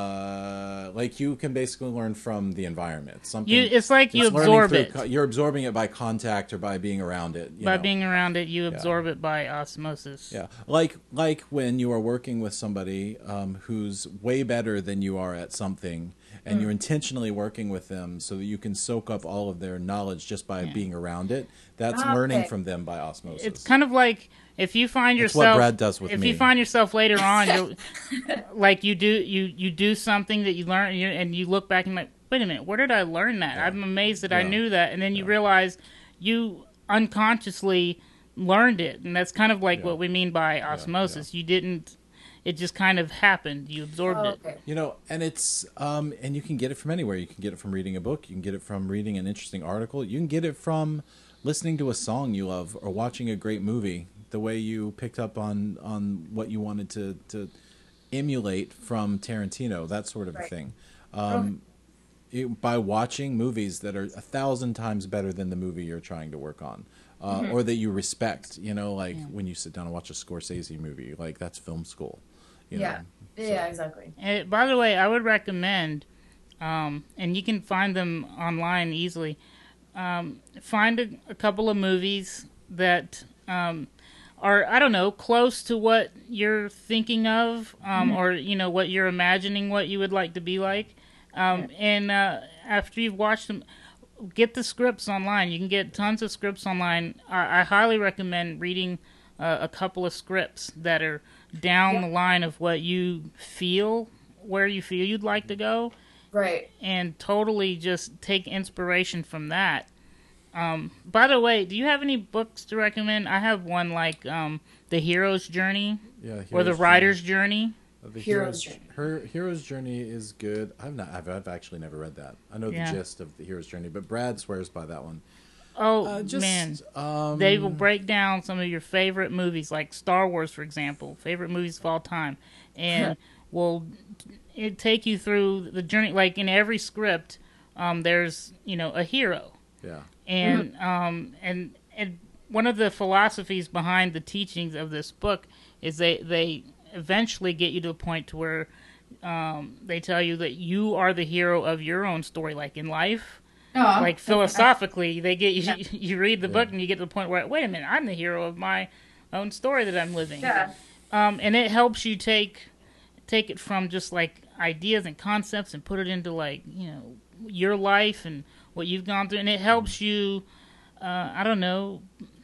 uh, like you can basically learn from the environment. Something you, it's like you it's learning absorb through it. co- you're absorbing it by contact or by being around it. You By know? being around it, you absorb it by osmosis. Yeah, like like when you are working with somebody um, who's way better than you are at something, and you're intentionally working with them so that you can soak up all of their knowledge just by being around it. That's Ah, learning okay. from them by osmosis. It's kind of like if you find It's yourself what Brad does with if me. you find yourself later on, you're, like you do you you do something that you learn and you, and you look back and like, wait a minute, where did I learn that? I'm amazed that I Yeah. knew that, and then you realize you unconsciously learned it, and that's kind of like Yeah. what we mean by osmosis. You didn't. It just kind of happened. You absorbed Oh, it. okay. You know, and it's um, and you can get it from anywhere. You can get it from reading a book. You can get it from reading an interesting article. You can get it from listening to a song you love or watching a great movie. The way you picked up on on what you wanted to to emulate from Tarantino, that sort of a Right. thing. Um, it, by watching movies that are a thousand times better than the movie you're trying to work on, uh, Mm-hmm. or that you respect. You know, like when you sit down and watch a Scorsese movie, like that's film school. You Yeah. know? Yeah, exactly. And by the way, I would recommend, um, and you can find them online easily. Um, find a, a couple of movies that um, are, I don't know, close to what you're thinking of, um, or you know what you're imagining what you would like to be like. Um, and uh, after you've watched them, get the scripts online. You can get tons of scripts online. I, I highly recommend reading uh, a couple of scripts that are down Yep. the line of what you feel, where you feel you'd like to go, Right. and totally just take inspiration from that. Um, by the way, do you have any books to recommend? I have one like um, The Hero's Journey Yeah, or The Hero's Writer's Journey. Uh, The Hero's hero's, Journey. her hero's journey is good. I've not. I've, I've actually never read that. I know Yeah. the gist of the hero's journey, but Brad swears by that one. Oh, Uh, just, man. um, They will break down some of your favorite movies, like Star Wars, for example, favorite movies of all time, and will it take you through the journey. Like in every script, um, there's you know a hero, Yeah, and um, and and one of the philosophies behind the teachings of this book is they they eventually get you to a point to where um, they tell you that you are the hero of your own story, like in life. Oh, Like philosophically, they get you. Yeah. You read the book Yeah. and you get to the point where, wait a minute, I'm the hero of my own story that I'm living. Yeah. Um, and it helps you take take it from just like ideas and concepts and put it into like you know your life and what you've gone through, and it helps you. Uh, I don't know,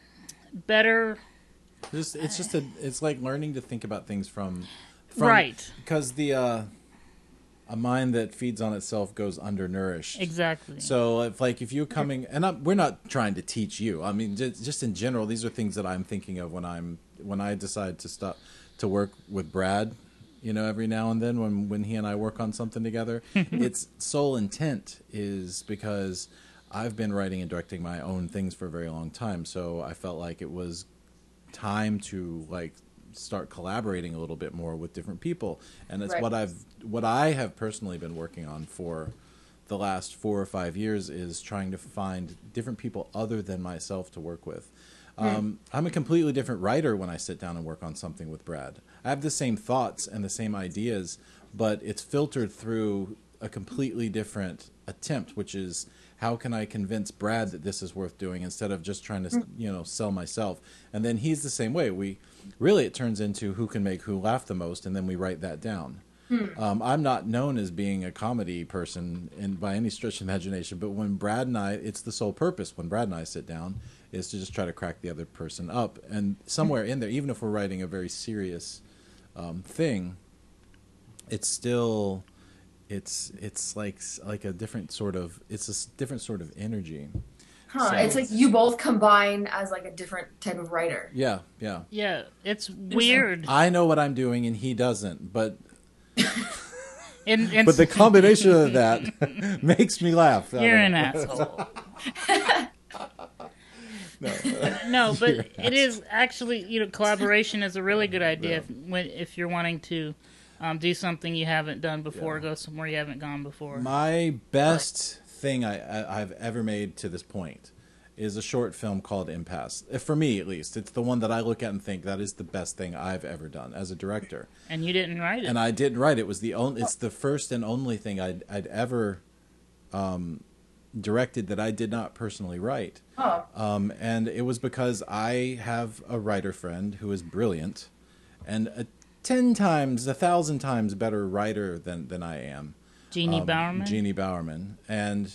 better. just it's just a. It's like learning to think about things from, from Right. because the uh, a mind that feeds on itself goes undernourished. Exactly. So if like if you're coming, and I'm, we're not trying to teach you. I mean, just, just in general, these are things that I'm thinking of when I'm when I decide to stop to work with Brad. You know, every now and then when when he and I work on something together, its sole intent is because I've been writing and directing my own things for a very long time. So I felt like it was time to like start collaborating a little bit more with different people, and it's Right. what I've what I have personally been working on for the last four or five years is trying to find different people other than myself to work with. Um, I'm a completely different writer when I sit down and work on something with Brad. I have the same thoughts and the same ideas, but it's filtered through a completely different attempt, which is how can I convince Brad that this is worth doing instead of just trying to, you know, sell myself. And then he's the same way. We really, it turns into who can make who laugh the most, and then we write that down. Um, I'm not known as being a comedy person in, by any stretch of imagination, but when Brad and I, it's the sole purpose when Brad and I sit down is to just try to crack the other person up. And somewhere in there, even if we're writing a very serious um, thing, it's still, it's it's like like a different sort of, it's a s- different sort of energy. Huh. So- It's like you both combine as like a different type of writer. Yeah, yeah. Yeah, it's weird. I know what I'm doing and he doesn't, but And, and but the combination of that makes me laugh. I you're don't an know. asshole. No, but it is actually, you know, collaboration is a really good idea if, when if you're wanting to um, do something you haven't done before, Yeah. go somewhere you haven't gone before. My best thing I, I, I've ever made to this point is a short film called Impasse. Uh, For me, at least, it's the one that I look at and think that is the best thing I've ever done as a director. And you didn't write it. And I didn't write it. It was the only. It's the first and only thing I'd, I'd ever um, directed that I did not personally write. Oh. Um, and it was because I have a writer friend who is brilliant and a ten times, a thousand times better writer than, than I am. Jeannie um, Bowerman. Jeannie Bowerman. And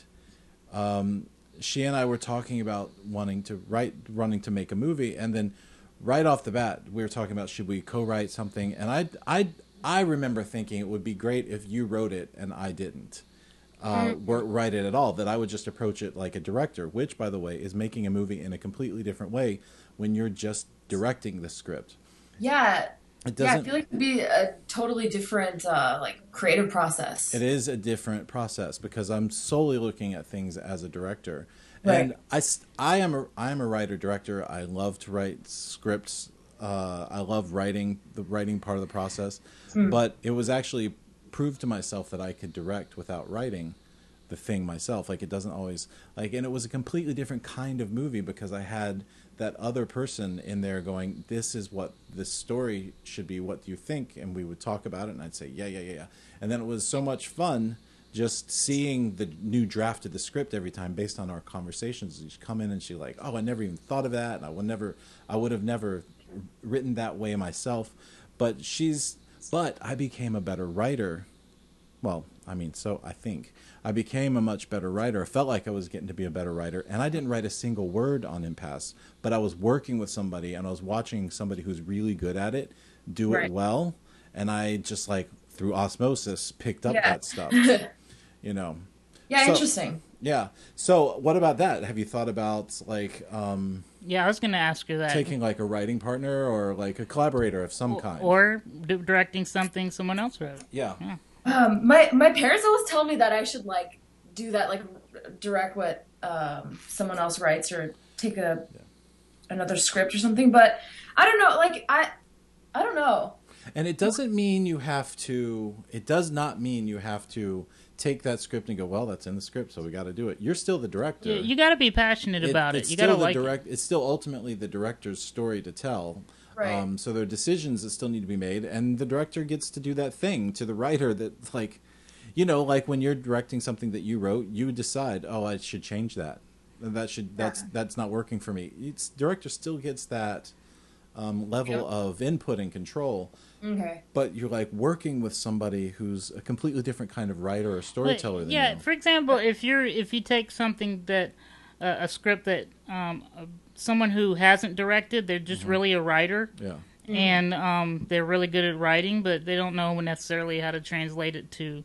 um, she and I were talking about wanting to write, wanting to make a movie. And then right off the bat, we were talking about should we co-write something. And I, I, I remember thinking it would be great if you wrote it and I didn't. Uh, wor- write it at all, that I would just approach it like a director, which, by the way, is making a movie in a completely different way when you're just directing the script. Yeah. It Yeah, I doesn't. feel like it'd be a totally different uh, like creative process. It is a different process because I'm solely looking at things as a director. Right. And I, s- I am a, I am a writer director. I love to write scripts. Uh, I love writing, the writing part of the process. But it was actually proved to myself that I could direct without writing the thing myself. Like it doesn't always like, and it was a completely different kind of movie because I had that other person in there going, this is what this story should be. What do you think? And we would talk about it and I'd say, yeah, yeah, yeah, yeah. And then it was so much fun just seeing the new draft of the script every time based on our conversations. She'd come in and she'd like, oh, I never even thought of that. And I would never, I would have never written that way myself. But she's, but I became a better writer. Well, I mean, so I think I became a much better writer. I felt like I was getting to be a better writer, and I didn't write a single word on Impasse, but I was working with somebody, and I was watching somebody who's really good at it do Right. it well, and I just like through osmosis picked up Yeah. that stuff. You know, Yeah, So- interesting. yeah. So, what about that? Have you thought about like um, Yeah, I was going to ask you that. taking like a writing partner or like a collaborator of some or, kind? or d- directing something someone else wrote. yeah. Um, my my parents always tell me that I should like do that, like direct what um, someone else writes or take a another script or something. But I don't know. Like I, I don't know. And it doesn't mean you have to, it does not mean you have to take that script and go, well, that's in the script, so we got to do it. You're still the director. You, you got to be passionate about it. It's You still got to the like direct, It's still ultimately the director's story to tell. Right. Um, so there are decisions that still need to be made, and the director gets to do that thing to the writer that, like, you know, like when you're directing something that you wrote, you decide, oh, I should change that. And that should that's that's not working for me. It's director still gets that um, level Yep. of input and control. Okay. But you're like working with somebody who's a completely different kind of writer or But, storyteller than yeah, you. for example, if you're if you take something that uh, a script that um, uh, someone who hasn't directed, they're just really a writer, yeah. and um, they're really good at writing, but they don't know necessarily how to translate it to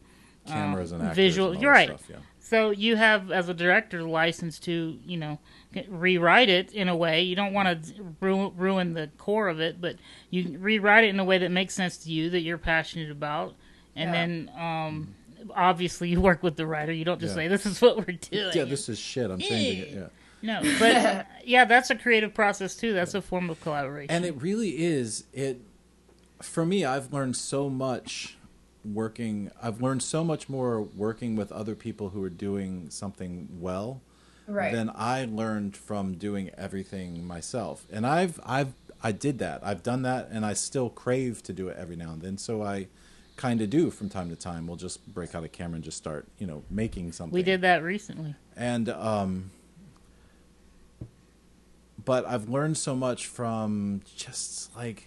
cameras and actors visual. and all You're that right. Stuff, yeah. So you have, as a director, license to, you know, rewrite it in a way. You don't want to ru- ruin the core of it, but you rewrite it in a way that makes sense to you, that you're passionate about. And Yeah. then, um, obviously, you work with the writer. You don't just Yeah. say, this is what we're doing. Yeah, this is shit. I'm changing it. Yeah. No, but, yeah, that's a creative process, too. That's a form of collaboration. And it really is. It for me, I've learned so much working. I've learned so much more working with other people who are doing something well Right. than I learned from doing everything myself. And I've I've I did that. I've done that, and I still crave to do it every now and then. So I kind of do from time to time. We'll just break out a camera and just start, you know, making something. We did that recently. And um but I've learned so much from just like,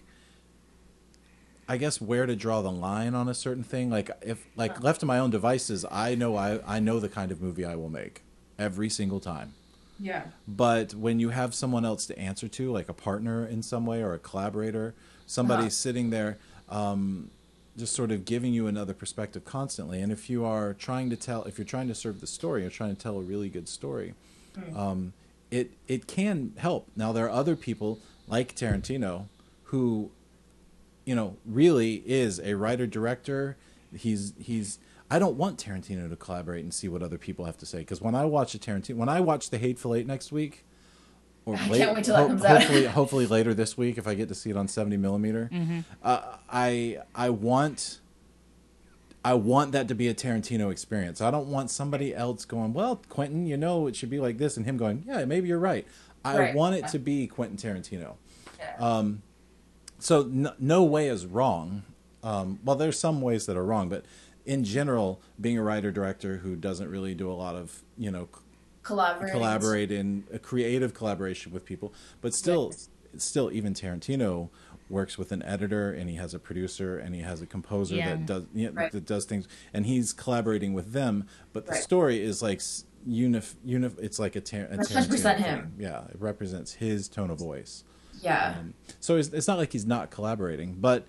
I guess, where to draw the line on a certain thing. Like if like left to my own devices, I know I I know the kind of movie I will make every single time. Yeah. But when you have someone else to answer to, like a partner in some way or a collaborator, somebody Uh-huh. sitting there um just sort of giving you another perspective constantly. And if you are trying to tell, if you're trying to serve the story, you're trying to tell a really good story, Mm. um, it it can help. Now, there are other people like Tarantino who, you know, really is a writer-director. He's, he's, I don't want Tarantino to collaborate and see what other people have to say. Because when I watch a Tarantino, when I watch The Hateful Eight next week, or I late, can't wait till that comes out. hopefully, hopefully later this week, if I get to see it on seventy millimeter, Mm-hmm. uh, I I want I want that to be a Tarantino experience. I don't want somebody else going, well, Quentin, you know, it should be like this, and him going, yeah, maybe you're right. I Right. want it to be Quentin Tarantino. Yeah. Um, so no, no way is wrong. Um, well, there's some ways that are wrong, but in general, being a writer director who doesn't really do a lot of, you know, Collaborate. collaborate in a creative collaboration with people, but still, still even Tarantino works with an editor, and he has a producer, and he has a composer Yeah. that does you know, Right. that does things, and he's collaborating with them. But the Right. story is like s- unif, unif It's like a, tar- a one hundred percent Tarantino him. thing. Yeah, it represents his tone of voice. Yeah. Um, so it's, it's not like he's not collaborating, but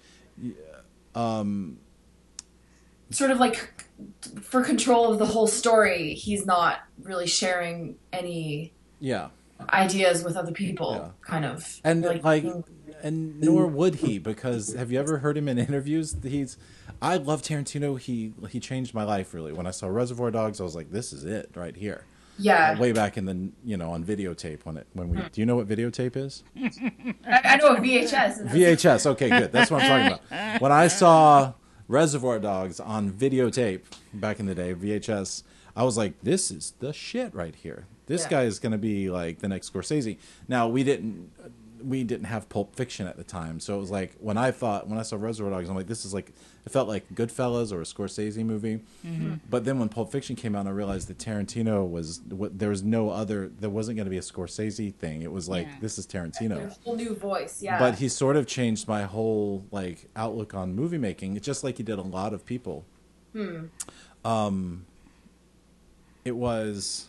um, Sort of like for control of the whole story, he's not really sharing any yeah. ideas with other people, Yeah. kind of. And like, mm, and nor would he, because have you ever heard him in interviews? He's, I love Tarantino. He he changed my life really. When I saw Reservoir Dogs, I was like, this is it right here. yeah. Uh, way back in the, you know, on videotape when it when we. Do you know what videotape is? I, I know what V H S is. V H S. Okay, good. That's what I'm talking about. When I saw Reservoir Dogs on videotape back in the day, V H S, I was like, this is the shit right here. This Yeah. guy is going to be like the next Scorsese. Now, we didn't we didn't have Pulp Fiction at the time, so it was like when I thought when I saw Reservoir Dogs, I'm like, this is like, it felt like Goodfellas or a Scorsese movie. Mm-hmm. But then when Pulp Fiction came out, I realized that Tarantino was what there was no other, there wasn't going to be a Scorsese thing. It was like, Yeah. this is Tarantino. A whole new voice, yeah. But he sort of changed my whole like outlook on movie making, just like he did a lot of people. Hmm. Um, it was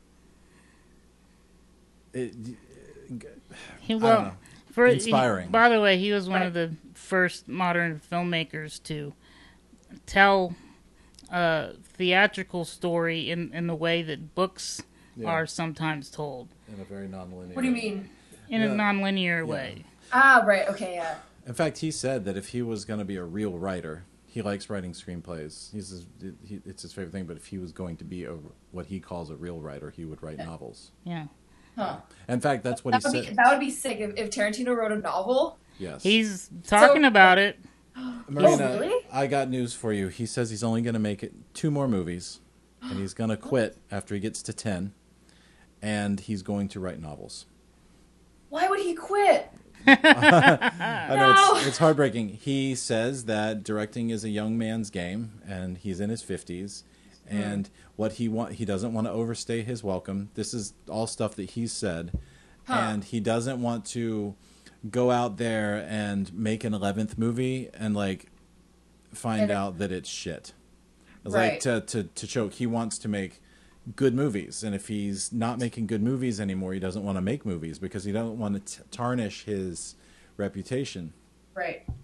it, He, I don't well, know. for, Inspiring. he- by the way, he was one Right. of the first modern filmmakers to tell a theatrical story in, in the way that books Yeah. are sometimes told, in a very non-linear. What do you mean? in Yeah. a nonlinear Yeah. way. Ah, right. Okay, yeah. In fact, he said that if he was going to be a real writer, he likes writing screenplays. He's his, he, it's his favorite thing. But if he was going to be a, what he calls a real writer, he would write novels. Yeah. Huh. In fact, that's what That he would, said. be, that would be sick if, if Tarantino wrote a novel. Yes. He's talking So- about it. Marina, Oh, really? I got news for you. He says he's only going to make it two more movies, and he's going to quit after he gets to ten, and he's going to write novels. Why would he quit? I know No. it's, it's heartbreaking. He says that directing is a young man's game, and he's in his fifties, and what he want he doesn't want to overstay his welcome. This is all stuff that he's said, Huh. and he doesn't want to go out there and make an eleventh movie and like find And it- out that it's shit. It's Right. like to, to to choke. He wants to make good movies, and if he's not making good movies anymore, he doesn't want to make movies because he doesn't want to t- tarnish his reputation. Right.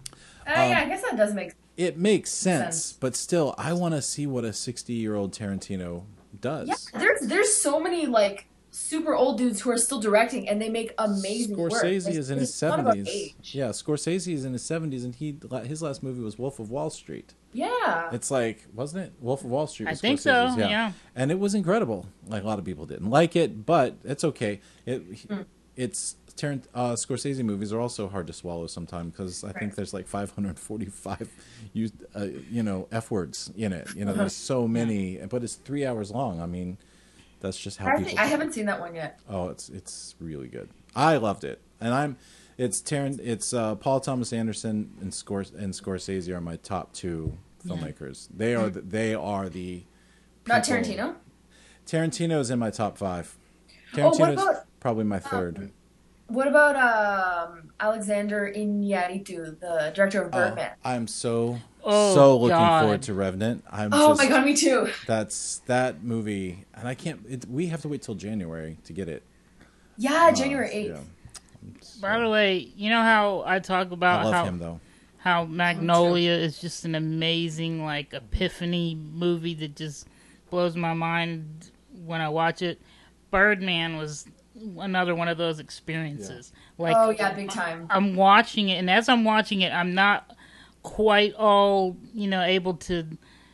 Uh, yeah, I guess that does make It makes sense, sense. but still, I want to see what a sixty-year-old Tarantino does. Yeah, there's there's so many like super old dudes who are still directing, and they make amazing work. Scorsese Like, is in his it's not about seventies. age. Yeah, Scorsese is in his seventies, and he his last movie was Wolf of Wall Street. Yeah. It's like, wasn't it? Wolf of Wall Street I was think so, Scorsese's, yeah. And it was incredible. Like, a lot of people didn't like it, but it's okay. It Mm. It's Tarant, uh, Scorsese movies are also hard to swallow sometimes because I think Right. there's like five hundred forty-five used, uh, you know, F words in it. You know, there's so many, but it's three hours long. I mean, that's just how I, people. think, I haven't seen that one yet. Oh, it's it's really good. I loved it, and I'm. It's Tarant. It's uh, Paul Thomas Anderson and Scors and Scorsese are my top two filmmakers. They are the, they are the. Not people- Tarantino? Tarantino's in my top five. Oh, what Tarantino's about- probably my third. What about um, Alexander Iñárritu, the director of Oh, Birdman? I'm so Oh, so looking God. forward to Revenant. I'm Oh just, my god, me too. That's that movie, and I can't. It, we have to wait till January to get it. Yeah, Uh, January yeah. eighth. I'm so- By the way, you know how I talk about I love how him though. how Magnolia is just an amazing like epiphany movie that just blows my mind when I watch it. Birdman was another one of those experiences. Like Oh yeah, big time. I'm watching it, and as I'm watching it, I'm not quite all you know able to.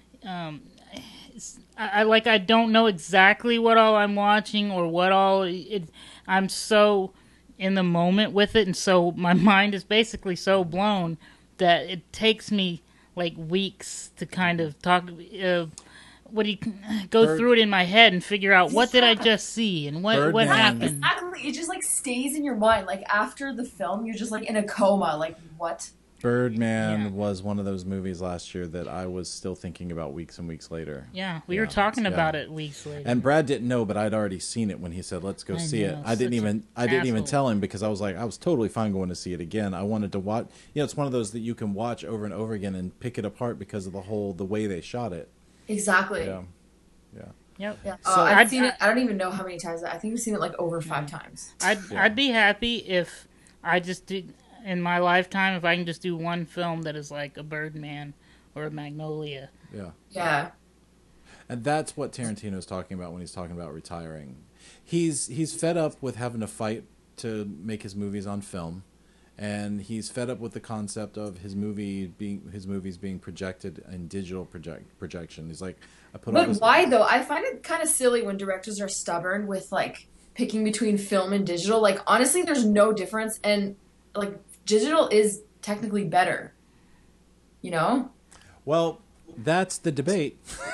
Um, it's- I, I like I don't know exactly what all I'm watching or what all it. I'm so in the moment with it, and so my mind is basically so blown that it takes me like weeks to kind of talk. Uh, what do you go Bird- through it in my head and figure out what did I just see and what what Birdman. happened? Exactly. It just like stays in your mind. Like after the film, you're just like in a coma. Like what? Birdman Yeah. was one of those movies last year that I was still thinking about weeks and weeks later. Yeah, we Yeah, were talking yeah. about it weeks later. And Brad didn't know, but I'd already seen it when he said, "Let's go I see it." know, I didn't such even an I didn't even asshole. tell him because I was like, I was totally fine going to see it again. I wanted to watch. You know, it's one of those that you can watch over and over again and pick it apart because of the whole the way they shot it. Exactly. Yeah, yeah. Yep. Yeah. So- Uh, I've I'd- seen it. I don't even know how many times. I think I've seen it like over five times. I'd Yeah. I'd be happy if I just did in my lifetime if I can just do one film that is like a Birdman or a Magnolia. Yeah. Yeah. And that's what Tarantino's talking about when he's talking about retiring. He's he's fed up with having to fight to make his movies on film, and he's fed up with the concept of his movie being his movies being projected in digital project projection. He's like, I put all But this. why though? I find it kind of silly when directors are stubborn with like picking between film and digital. Like honestly, there's no difference, and like digital is technically better. You know? Well, that's the debate.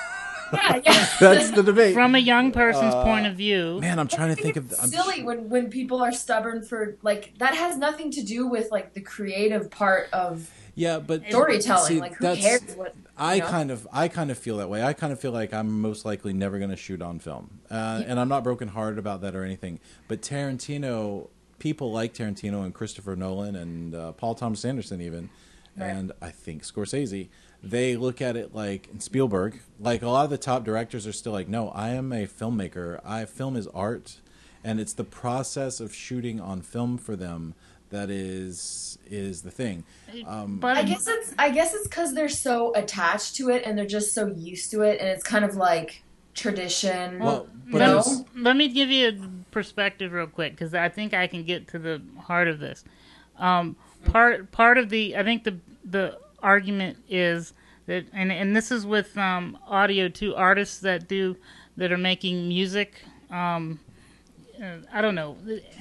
Yeah, yeah. That's the debate. From a young person's Uh, point of view, Man, I'm trying to I think think of. it's I'm silly when when people are stubborn for like that has nothing to do with like the creative part of Yeah, but storytelling. see, like who that's- cares what? I you know? kind of, I kind of feel that way. I kind of feel like I'm most likely never going to shoot on film, uh, and I'm not brokenhearted about that or anything. But Tarantino, people like Tarantino and Christopher Nolan and uh, Paul Thomas Anderson even, Right. and I think Scorsese. They look at it like and Spielberg, like a lot of the top directors are still like, no, I am a filmmaker. I film is art, and it's the process of shooting on film for them that is is the thing. Um, but I guess it's I guess it's because they're so attached to it and they're just so used to it, and it's kind of like tradition. Well, but let, there's- let me give you a perspective real quick because I think I can get to the heart of this. Um, part part of the I think the the argument is that and and this is with um, audio too, artists that do that are making music. Um, uh, I don't know.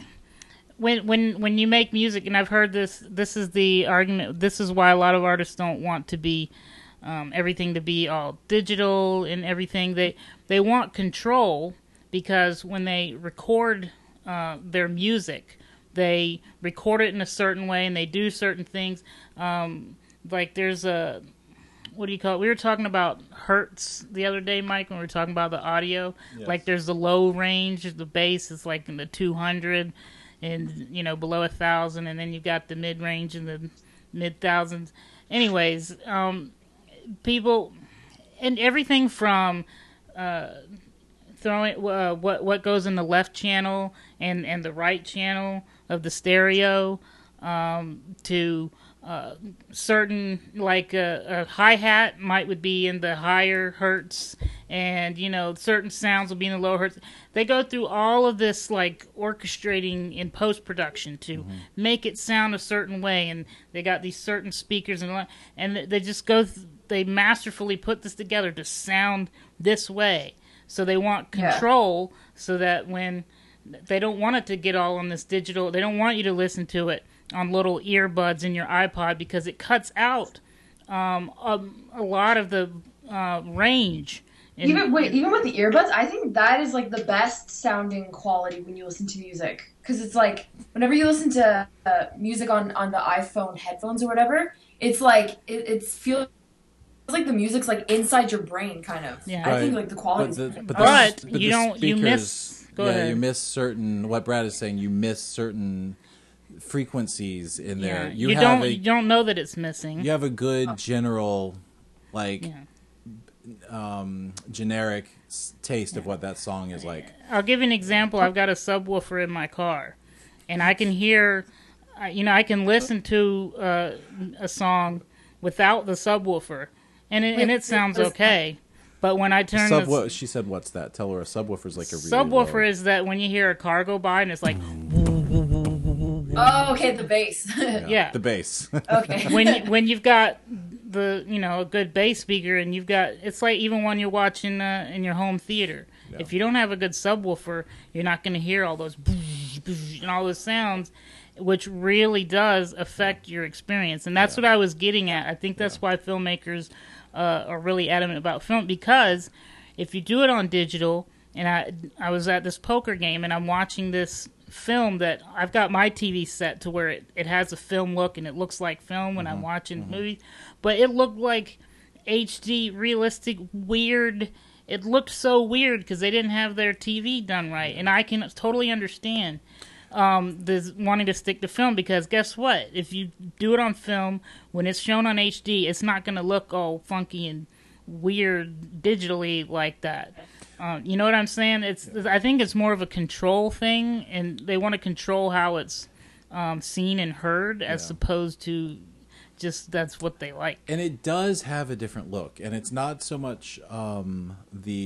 When when when you make music, and I've heard this, this is the argument. This is why a lot of artists don't want to be um, everything to be all digital and everything. They they want control because when they record uh, their music, they record it in a certain way and they do certain things. Um, like there's a what do you call it? We were talking about hertz the other day, Mike, when we were talking about the audio. Yes. Like there's the low range, the bass is like in the two hundred. And you know below a thousand, and then you've got the mid range and the mid thousands. Anyways, um, people and everything from uh, throwing uh, what what goes in the left channel and, and the right channel of the stereo um, to uh, certain, like a, a hi-hat might would be in the higher hertz, and you know certain sounds will be in the lower hertz. They go through all of this like orchestrating in post-production to mm-hmm. make it sound a certain way, and they got these certain speakers, and and they just go th- they masterfully put this together to sound this way. So they want control, yeah. so that when they don't want it to get all on this digital, they don't want you to listen to it on little earbuds in your iPod, because it cuts out um, a, a lot of the uh, range. In, even wait, even with the earbuds, I think that is like the best sounding quality when you listen to music, because it's like whenever you listen to uh, music on, on the iPhone headphones or whatever, it's like it it's feels like the music's like inside your brain, kind of. Yeah. I right. think like the quality. But, the, but, but, but you don't speakers, you miss. Go yeah, ahead. you miss certain. What Brad is saying, you miss certain frequencies in yeah. there. You, you have don't a, you don't know that it's missing. You have a good general, like, yeah. um, generic taste yeah. of what that song is like. I'll give you an example. I've got a subwoofer in my car, and I can hear, you know, I can listen to uh, a song without the subwoofer, and it, and it sounds okay. But when I turn Sub- the what, she said, "What's that?" Tell her a subwoofer is like a really subwoofer low. is that when you hear a car go by and it's like. Oh, okay, the bass. yeah, yeah, the bass. Okay. when you, when you've got the you know a good bass speaker, and you've got it's like even when you're watching uh, in your home theater, yeah. if you don't have a good subwoofer, you're not going to hear all those and all those sounds, which really does affect your experience. And that's yeah. what I was getting at. I think that's yeah. why filmmakers uh, are really adamant about film, because if you do it on digital, and I I was at this poker game and I'm watching this film that I've got my T V set to where it, it has a film look, and it looks like film when mm-hmm. I'm watching mm-hmm. movies, but it looked like H D, realistic, weird. It looked so weird because they didn't have their T V done right, and I can totally understand um, this wanting to stick to film, because guess what? If you do it on film, when it's shown on H D, it's not going to look all funky and weird digitally like that. Um, you know what I'm saying? It's. I think it's more of a control thing, and they want to control how it's um, seen and heard, as yeah. opposed to just that's what they like. And it does have a different look, and it's not so much um,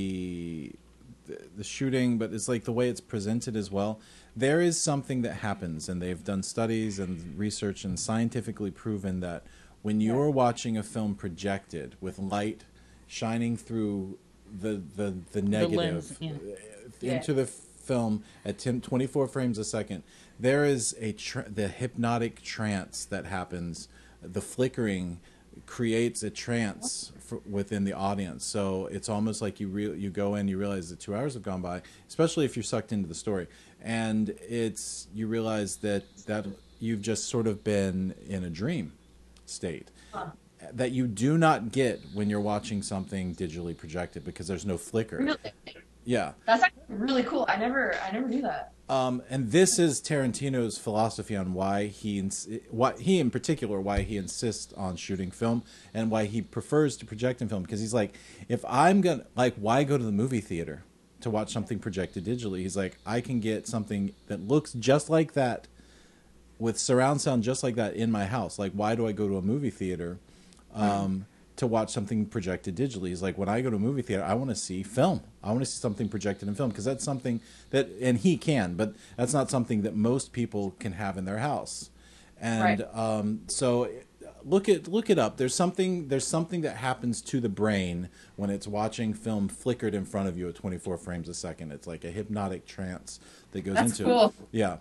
the, the the shooting, but it's like the way it's presented as well. There is something that happens, and they've done studies and research and scientifically proven that when you're yeah. watching a film projected with light shining through the the the negative the lens, yeah. into yeah. the film at ten, twenty-four frames a second, there is a tra- the hypnotic trance that happens. The flickering creates a trance for, within the audience, so it's almost like you re- you go in, you realize that two hours have gone by, especially if you're sucked into the story, and it's you realize that that you've just sort of been in a dream state. Huh. That you do not get when you're watching something digitally projected, because there's no flicker. Really? Yeah. That's actually really cool. I never, I never knew that. Um, and this is Tarantino's philosophy on why he, ins- why he in particular, why he insists on shooting film and why he prefers to project in film. Because he's like, if I'm gonna like, why go to the movie theater to watch something projected digitally? He's like, I can get something that looks just like that with surround sound just like that in my house. Like, why do I go to a movie theater? Um, to watch something projected digitally? He's like, when I go to a movie theater, I want to see film. I want to see something projected in film, because that's something that, and he can, but that's not something that most people can have in their house. And right. um, so look it look it up. There's something there's something that happens to the brain when it's watching film flickered in front of you at twenty-four frames a second. It's like a hypnotic trance that goes that's into cool. it. Yeah,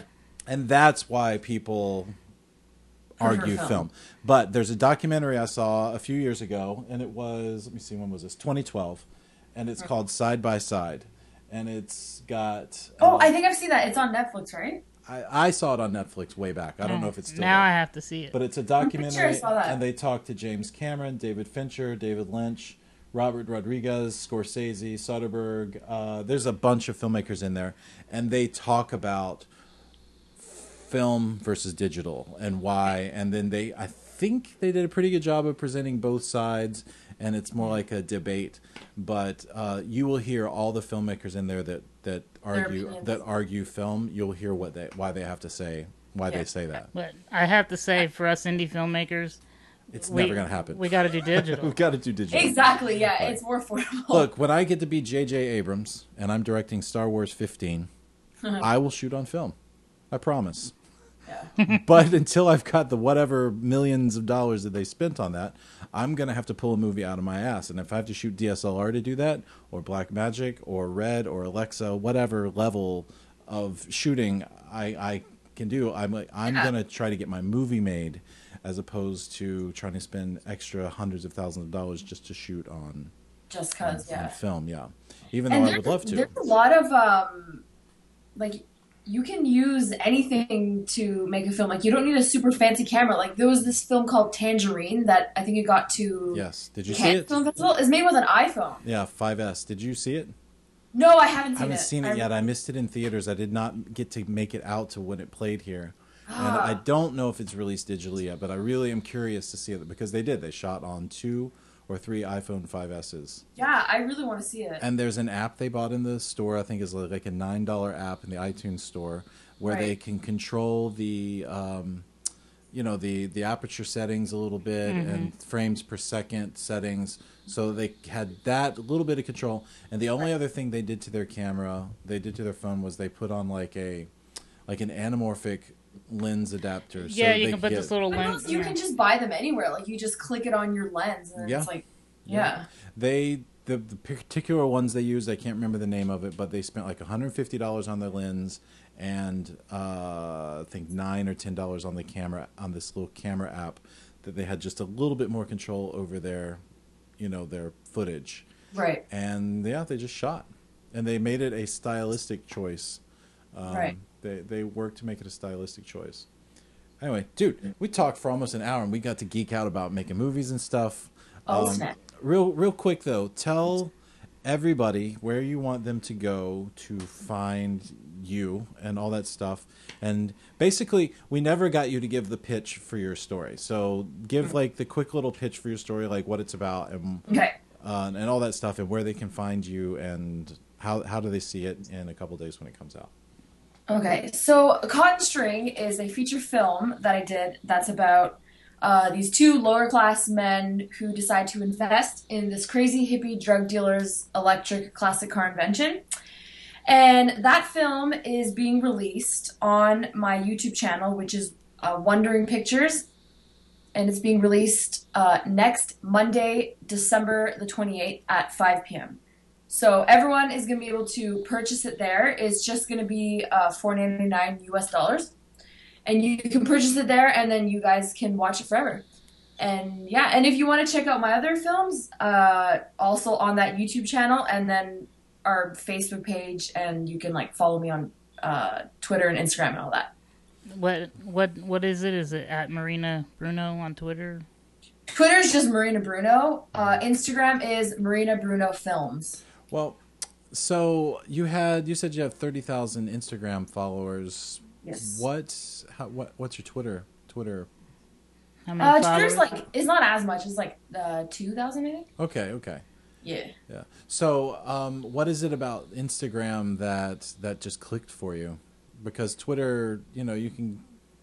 and that's why people argue film. film. But there's a documentary I saw a few years ago, and it was, let me see, when was this? twenty twelve, and it's called Side by Side, and it's got... Oh, uh, I think I've seen that. It's on Netflix, right? I, I saw it on Netflix way back. I don't know if it's still now there. I have to see it. But it's a documentary, sure I saw that. and they talk to James Cameron, David Fincher, David Lynch, Robert Rodriguez, Scorsese, Soderbergh. Uh, there's a bunch of filmmakers in there, and they talk about film versus digital and why, and then they I think they did a pretty good job of presenting both sides, and it's more like a debate, but uh, you will hear all the filmmakers in there that that argue that argue film. You'll hear what they why they have to say why Yeah. they say that. But I have to say, for us indie filmmakers, It's we, never going to happen. We got to do digital. We've got to do digital. Exactly. Yeah, it's more affordable. Look, when I get to be J J Abrams and I'm directing Star Wars fifteen, I will shoot on film. I promise. Yeah. But until I've got the whatever millions of dollars that they spent on that, I'm going to have to pull a movie out of my ass. And if I have to shoot D S L R to do that, or Blackmagic, or Red, or Alexa, whatever level of shooting I, I can do, I'm like, I'm Yeah. going to try to get my movie made, as opposed to trying to spend extra hundreds of thousands of dollars just to shoot on, Just on, cause, yeah. on film. Yeah, even And though I there's, would love to. there's a lot of um, like you can use anything to make a film. Like you don't need a super fancy camera. Like there was this film called Tangerine that I think it got to Yes, did you see Cannes it? Film Festival. It's made with an iPhone. Yeah, five S. Did you see it? No, I haven't I seen haven't it. seen it I- yet. I missed it in theaters. I did not get to make it out to when it played here. And Ah. I don't know if it's released digitally yet, but I really am curious to see it because they did. They shot on two or three iPhone five S's. Yeah, I really want to see it. And there's an app they bought in the store, I think is like a nine dollar app in the iTunes store, where they Right. can control the, um, you know, the, the aperture settings a little bit and frames per second settings. So they had that little bit of control. And the only other thing they did to their camera, they did to their phone, was they put on like a, like an anamorphic lens adapter. Yeah, so you they can put get- this little But lens. those, you yeah. can just buy them anywhere. Like you just click it on your lens, and Yeah. it's like, yeah. They the, the particular ones they used, I can't remember the name of it, but they spent like one hundred fifty dollars on their lens and uh, I think nine or ten dollars on the camera on this little camera app that they had just a little bit more control over their, you know, their footage. Right. And yeah, they just shot, and they made it a stylistic choice. Um, Right. They they worked to make it a stylistic choice. Anyway, dude, we talked for almost an hour, and we got to geek out about making movies and stuff. Oh, snap. Real real quick though, tell everybody where you want them to go to find you and all that stuff. And basically, we never got you to give the pitch for your story. So give like the quick little pitch for your story, like what it's about and Okay. uh, and all that stuff, and where they can find you, and how how do they see it in a couple days when it comes out. Okay, so Cotton String is a feature film that I did that's about uh, these two lower class men who decide to invest in this crazy hippie drug dealer's electric classic car invention. And that film is being released on my YouTube channel, which is uh, Wondering Pictures. And it's being released uh, next Monday, December the twenty-eighth at five p.m. So everyone is going to be able to purchase it there. It's just going to be uh, four ninety-nine U S dollars. And you can purchase it there, and then you guys can watch it forever. And yeah, and if you want to check out my other films, uh, also on that YouTube channel, and then our Facebook page, and you can like follow me on uh, Twitter and Instagram and all that. What what what is it? Is it at Marina Bruno on Twitter? Twitter is just Marina Bruno. Uh, Instagram is Marina Bruno Films. Well, so you had you said you have thirty thousand Instagram followers. Yes. What how, what what's your Twitter Twitter? How many Uh, followers? Twitter's like it's not as much. It's like uh, two thousand, I think. Okay, okay. Yeah. Yeah. So, um, what is it about Instagram that that just clicked for you? Because Twitter, you know, you can,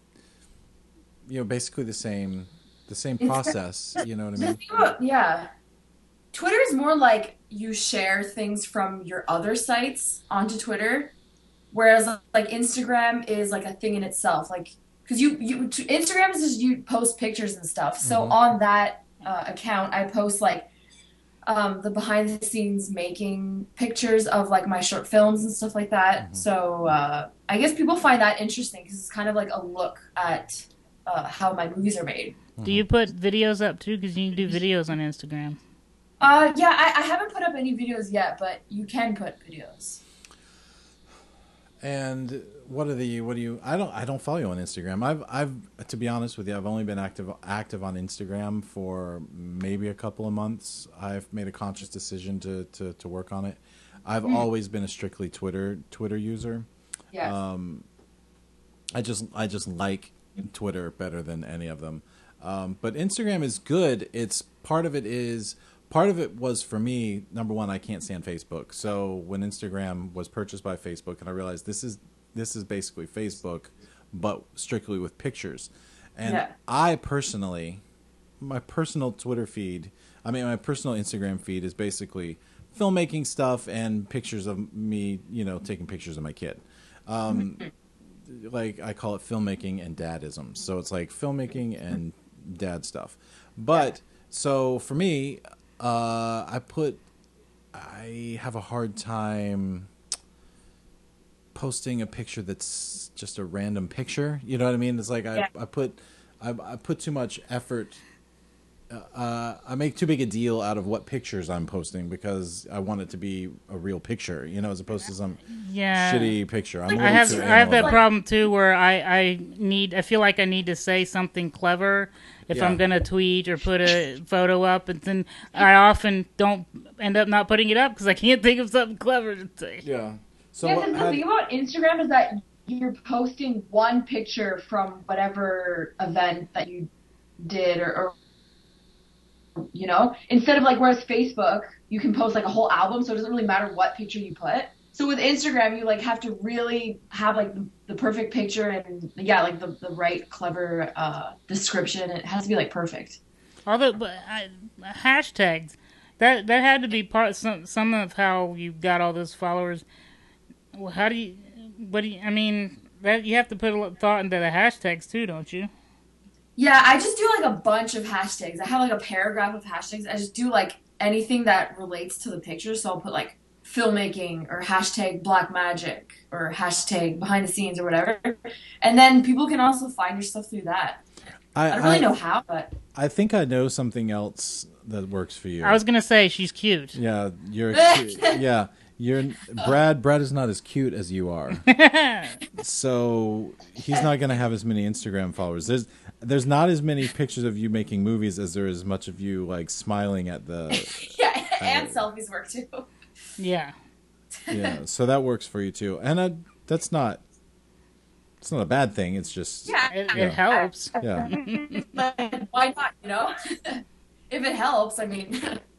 you know, basically the same, the same It's- process. You know what I The mean? thing about- yeah. Twitter is more like you share things from your other sites onto Twitter, whereas like Instagram is like a thing in itself. Like, because you, you Instagram is just you post pictures and stuff. So Mhm. on that uh, account, I post like um, the behind the scenes making pictures of like my short films and stuff like that. Mhm. So uh, I guess people find that interesting because it's kind of like a look at uh, how my movies are made. Do you put videos up too? Because you can do videos on Instagram. Uh, yeah, I, I haven't put up any videos yet, but you can put videos. And what are the what do you? I don't I don't follow you on Instagram. I've I've to be honest with you, I've only been active active on Instagram for maybe a couple of months. I've made a conscious decision to to, to work on it. I've Mm. always been a strictly Twitter Twitter user. Yeah. Um, I just I just like Twitter better than any of them. Um, but Instagram is good. It's part of it is part of it was for me. Number one, I can't stand Facebook. So when Instagram was purchased by Facebook, and I realized this is this is basically Facebook, but strictly with pictures. And Yeah. I personally, my personal Twitter feed, I mean, my personal Instagram feed is basically filmmaking stuff and pictures of me, you know, taking pictures of my kid. Um, like I call it filmmaking and dadism. So it's like filmmaking and dad stuff. But so for me, uh, I put, I have a hard time posting a picture that's just a random picture. You know what I mean? It's like I, Yeah. I put, I, I put too much effort. Uh, I make too big a deal out of what pictures I'm posting because I want it to be a real picture, you know, as opposed to some Yeah. shitty picture. I'm a I little have too I have that anal about problem too, where I, I need I feel like I need to say something clever if Yeah. I'm gonna tweet or put a photo up, and then I often don't end up not putting it up because I can't think of something clever to say. it. Yeah. So Yeah, what, because the how- thing about Instagram is that you're posting one picture from whatever event that you did or, or you know, instead of like, whereas Facebook, you can post like a whole album, so it doesn't really matter what picture you put. So with Instagram, you like have to really have like the, the perfect picture and yeah, like the, the right clever uh, description. It has to be like perfect. Although, but I, hashtags that that had to be part some some of how you got all those followers. Well, how do you? What do you? I mean, that you have to put a lot thought into the hashtags too, don't you? Yeah, I just do like a bunch of hashtags. I have like a paragraph of hashtags. I just do like anything that relates to the picture. So I'll put like filmmaking or hashtag black magic or hashtag behind the scenes or whatever. And then people can also find your stuff through that. I, I don't really I, know how, but I think I know something else that works for you. I was gonna say she's cute. Yeah, you're. cute. Yeah, you're. Brad. Brad is not as cute as you are, so he's not going to have as many Instagram followers. There's, there's not as many pictures of you making movies as there is much of you like smiling at the. yeah, and selfies work too. Yeah. Yeah, so that works for you too, and I, that's not. It's not a bad thing. It's just. Yeah, It, Yeah. it helps. Yeah. but why not? You know, if it helps, I mean.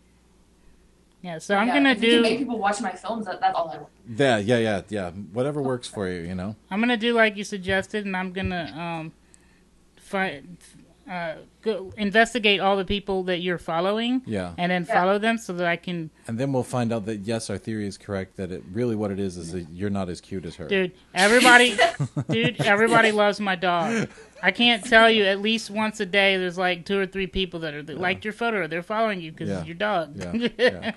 Yeah. So I'm yeah, gonna if you can make do. people watch my films. That, that's all I want. Yeah, yeah, yeah, yeah. Whatever works for you, you know. I'm gonna do like you suggested, and I'm gonna um, find, uh, go investigate all the people that you're following, Yeah. and then Yeah. follow them so that I can, And then we'll find out that yes, our theory is correct. That it really what it is is that you're not as cute as her. dude. Everybody, dude. Everybody loves my dog. I can't tell you. At least once a day, there's like two or three people that are that liked your photo. They're following you because Yeah. it's your dog. Yeah. yeah.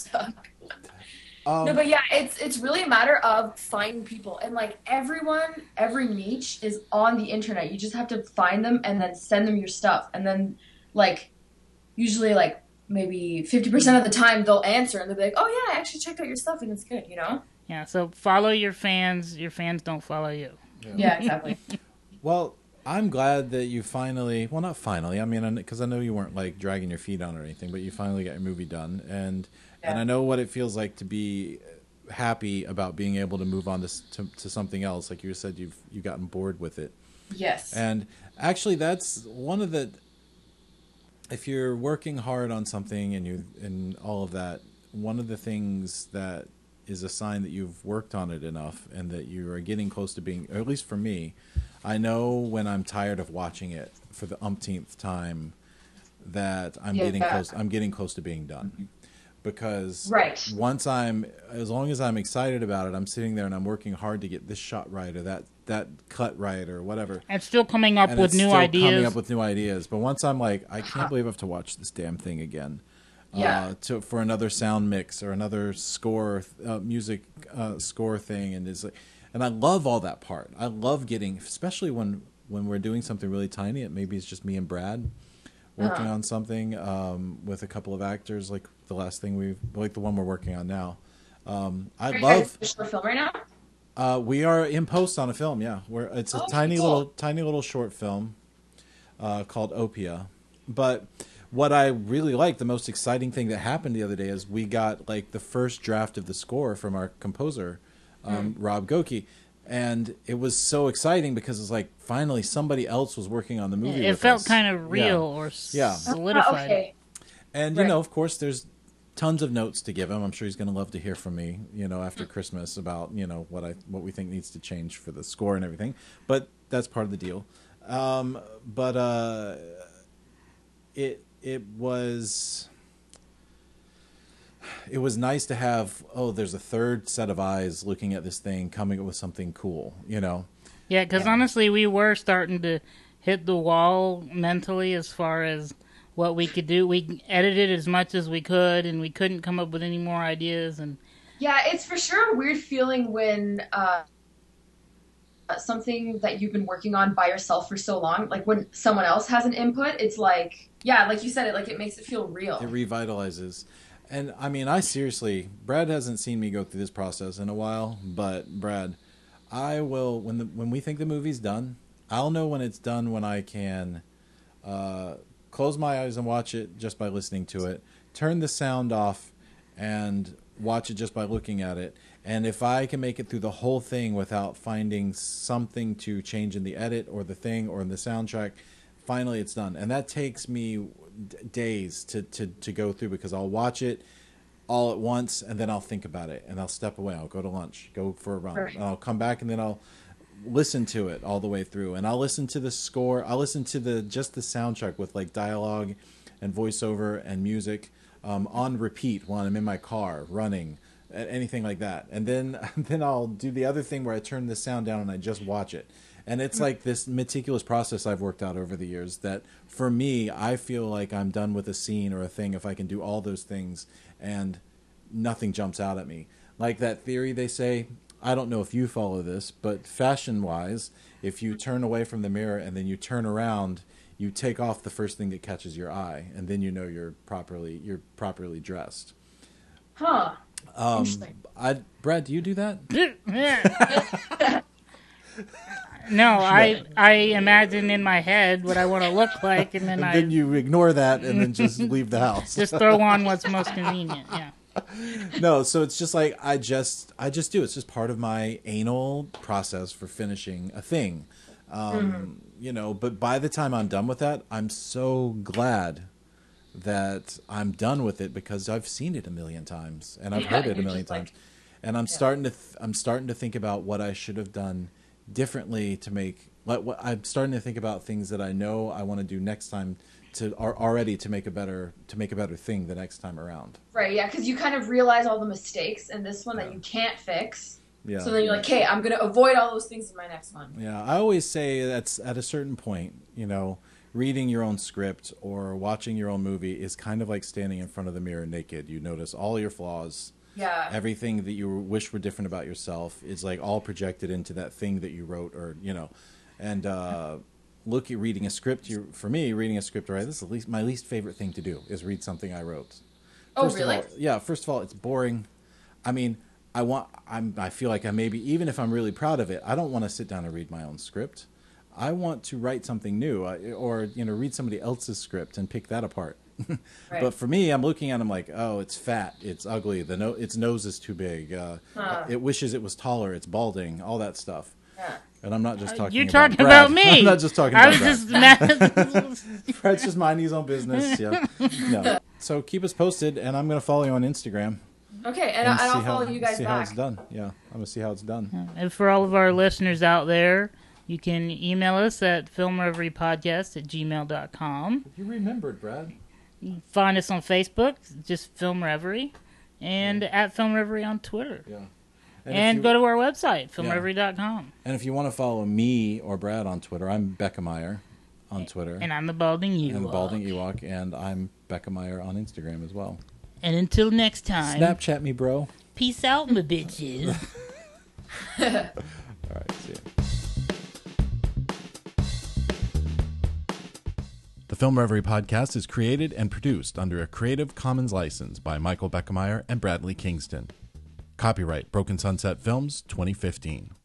Um, No, but yeah, it's it's really a matter of finding people, and like everyone, every niche is on the internet. You just have to find them and then send them your stuff, and then like usually like maybe fifty percent of the time they'll answer and they'll be like, "Oh yeah, I actually checked out your stuff and it's good," you know? Yeah. So follow your fans. Your fans don't follow you. Yeah, exactly. Well, I'm glad that you finally, well, not finally, I mean, because I know you weren't like dragging your feet on or anything, but you finally got your movie done. And and Yeah. I know what it feels like to be happy about being able to move on to, s- to, to something else. Like you said, you've you gotten bored with it. Yes. And actually, that's one of the, if you're working hard on something and you and all of that, one of the things that is a sign that you've worked on it enough and that you are getting close to being, or at least for me, I know when I'm tired of watching it for the umpteenth time that I'm Yeah. getting close. I'm getting close to being done, because Right. once I'm, as long as I'm excited about it, I'm sitting there and I'm working hard to get this shot right or that that cut right or whatever. And still coming up And with it's new still ideas. coming up with new ideas. But once I'm like, I can't believe I have to watch this damn thing again. Yeah. Uh, to for another sound mix or another score, uh, music uh, score thing, and is like, and I love all that part. I love getting, especially when when we're doing something really tiny. It maybe it's just me and Brad working Uh-huh. on something um, with a couple of actors, like the last thing we've, like the one we're working on now. Um, I Are you love. guys finished the film right now? Uh, we are in post on a film. Yeah, where it's a Oh, tiny cool. little, tiny little short film uh, called Opia. But what I really like, the most exciting thing that happened the other day, is we got like the first draft of the score from our composer, um, Hmm. Rob Goki, and it was so exciting because it's like finally somebody else was working on the movie. It with felt us. kind of real Yeah. or Yeah. solidified. Oh, okay. And you Right. know, of course, there's tons of notes to give him. I'm sure he's going to love to hear from me, you know, after Christmas about, you know, what I what we think needs to change for the score and everything. But that's part of the deal. Um, but uh, it it was it was nice to have. Oh, there's a third set of eyes looking at this thing, coming up with something cool, you know. Yeah, because Yeah. honestly, we were starting to hit the wall mentally as far as what we could do. We edited as much as we could, and we couldn't come up with any more ideas. And Yeah, it's for sure a weird feeling when uh, something that you've been working on by yourself for so long, like when someone else has an input, it's like, yeah, like you said, it like it makes it feel real. It revitalizes. And I mean, I seriously, Brad hasn't seen me go through this process in a while, but Brad, I will, when the when we think the movie's done, I'll know when it's done when I can uh, close my eyes and watch it just by listening to it, turn the sound off and watch it just by looking at it. And if I can make it through the whole thing without finding something to change in the edit or the thing or in the soundtrack, finally it's done. And that takes me d- days to, to, to go through, because I'll watch it all at once and then I'll think about it and I'll step away. I'll go to lunch, go for a run. Right. And I'll come back and then I'll listen to it all the way through. And I'll listen to the score. I'll listen to the just the soundtrack with like dialogue and voiceover and music um, on repeat while I'm in my car running, anything like that. And then then I'll do the other thing where I turn the sound down and I just watch it. And it's like this meticulous process I've worked out over the years that for me, I feel like I'm done with a scene or a thing if I can do all those things and nothing jumps out at me. Like that theory they say, I don't know if you follow this, but fashion-wise, if you turn away from the mirror and then you turn around, you take off the first thing that catches your eye, and then you know you're properly you're properly dressed. Huh. Um, Interesting. I, Brad, do you do that? no, I I imagine in my head what I want to look like, and then And I then you ignore that and then just leave the house. just throw on what's most convenient. Yeah. No, so it's just like I just I just do. It's just part of my anal process for finishing a thing. Um, Mm-hmm. You know, but by the time I'm done with that, I'm so glad that I'm done with it because I've seen it a million times and I've Yeah, heard it a you're million just like- times. And I'm starting to th- I'm starting to think about what I should have done differently to make like what I'm starting to think about things that I know I want to do next time to are already to make a better to make a better thing the next time around. Right, yeah, because you kind of realize all the mistakes in this one that you can't fix. Yeah. So then you're like, okay, I'm going to avoid all those things in my next one. Yeah, I always say that's at a certain point, you know, reading your own script or watching your own movie is kind of like standing in front of the mirror naked. You notice all your flaws. Yeah. Everything that you wish were different about yourself is like all projected into that thing that you wrote, or, you know, and uh, look at reading a script. You, for me, reading a script, right, this is at least my least favorite thing to do is read something I wrote. Oh, First of really? all- yeah, first of all, it's boring. I mean, I want. I'm. I feel like I maybe even if I'm really proud of it, I don't want to sit down and read my own script. I want to write something new, I- or you know, read somebody else's script and pick that apart. Right. But for me, I'm looking at them like, oh, it's fat, it's ugly, the no, its nose is too big, uh, Huh. it wishes it was taller, it's balding, all that stuff. Yeah. And I'm not just talking. You're about talking Brad. about me. I'm not just talking I about was Brad. just mad. Brad's just minding his own business. Yeah. No. So keep us posted, and I'm going to follow you on Instagram. Okay, and, and I- and I'll see how, follow you guys see how back. it's done. Yeah, I'm gonna see how it's done. And for all of our listeners out there, you can email us at filmreverypodcast at gmail dot com. You remembered, Brad. Find us on Facebook, just Film Reverie, and at Film Reverie on Twitter. Yeah. And, if you, go to our website, film reverie dot com. And if you want to follow me or Brad on Twitter, I'm Becca Meyer on Twitter. And I'm the Balding Ewok. And the Balding Ewok, and I'm Becca Meyer on Instagram as well. And until next time, Snapchat me, bro. peace out, my bitches. All right, see ya. The Film Reverie podcast is created and produced under a Creative Commons license by Michael Beckemeyer and Bradley Kingston. Copyright Broken Sunset Films twenty fifteen.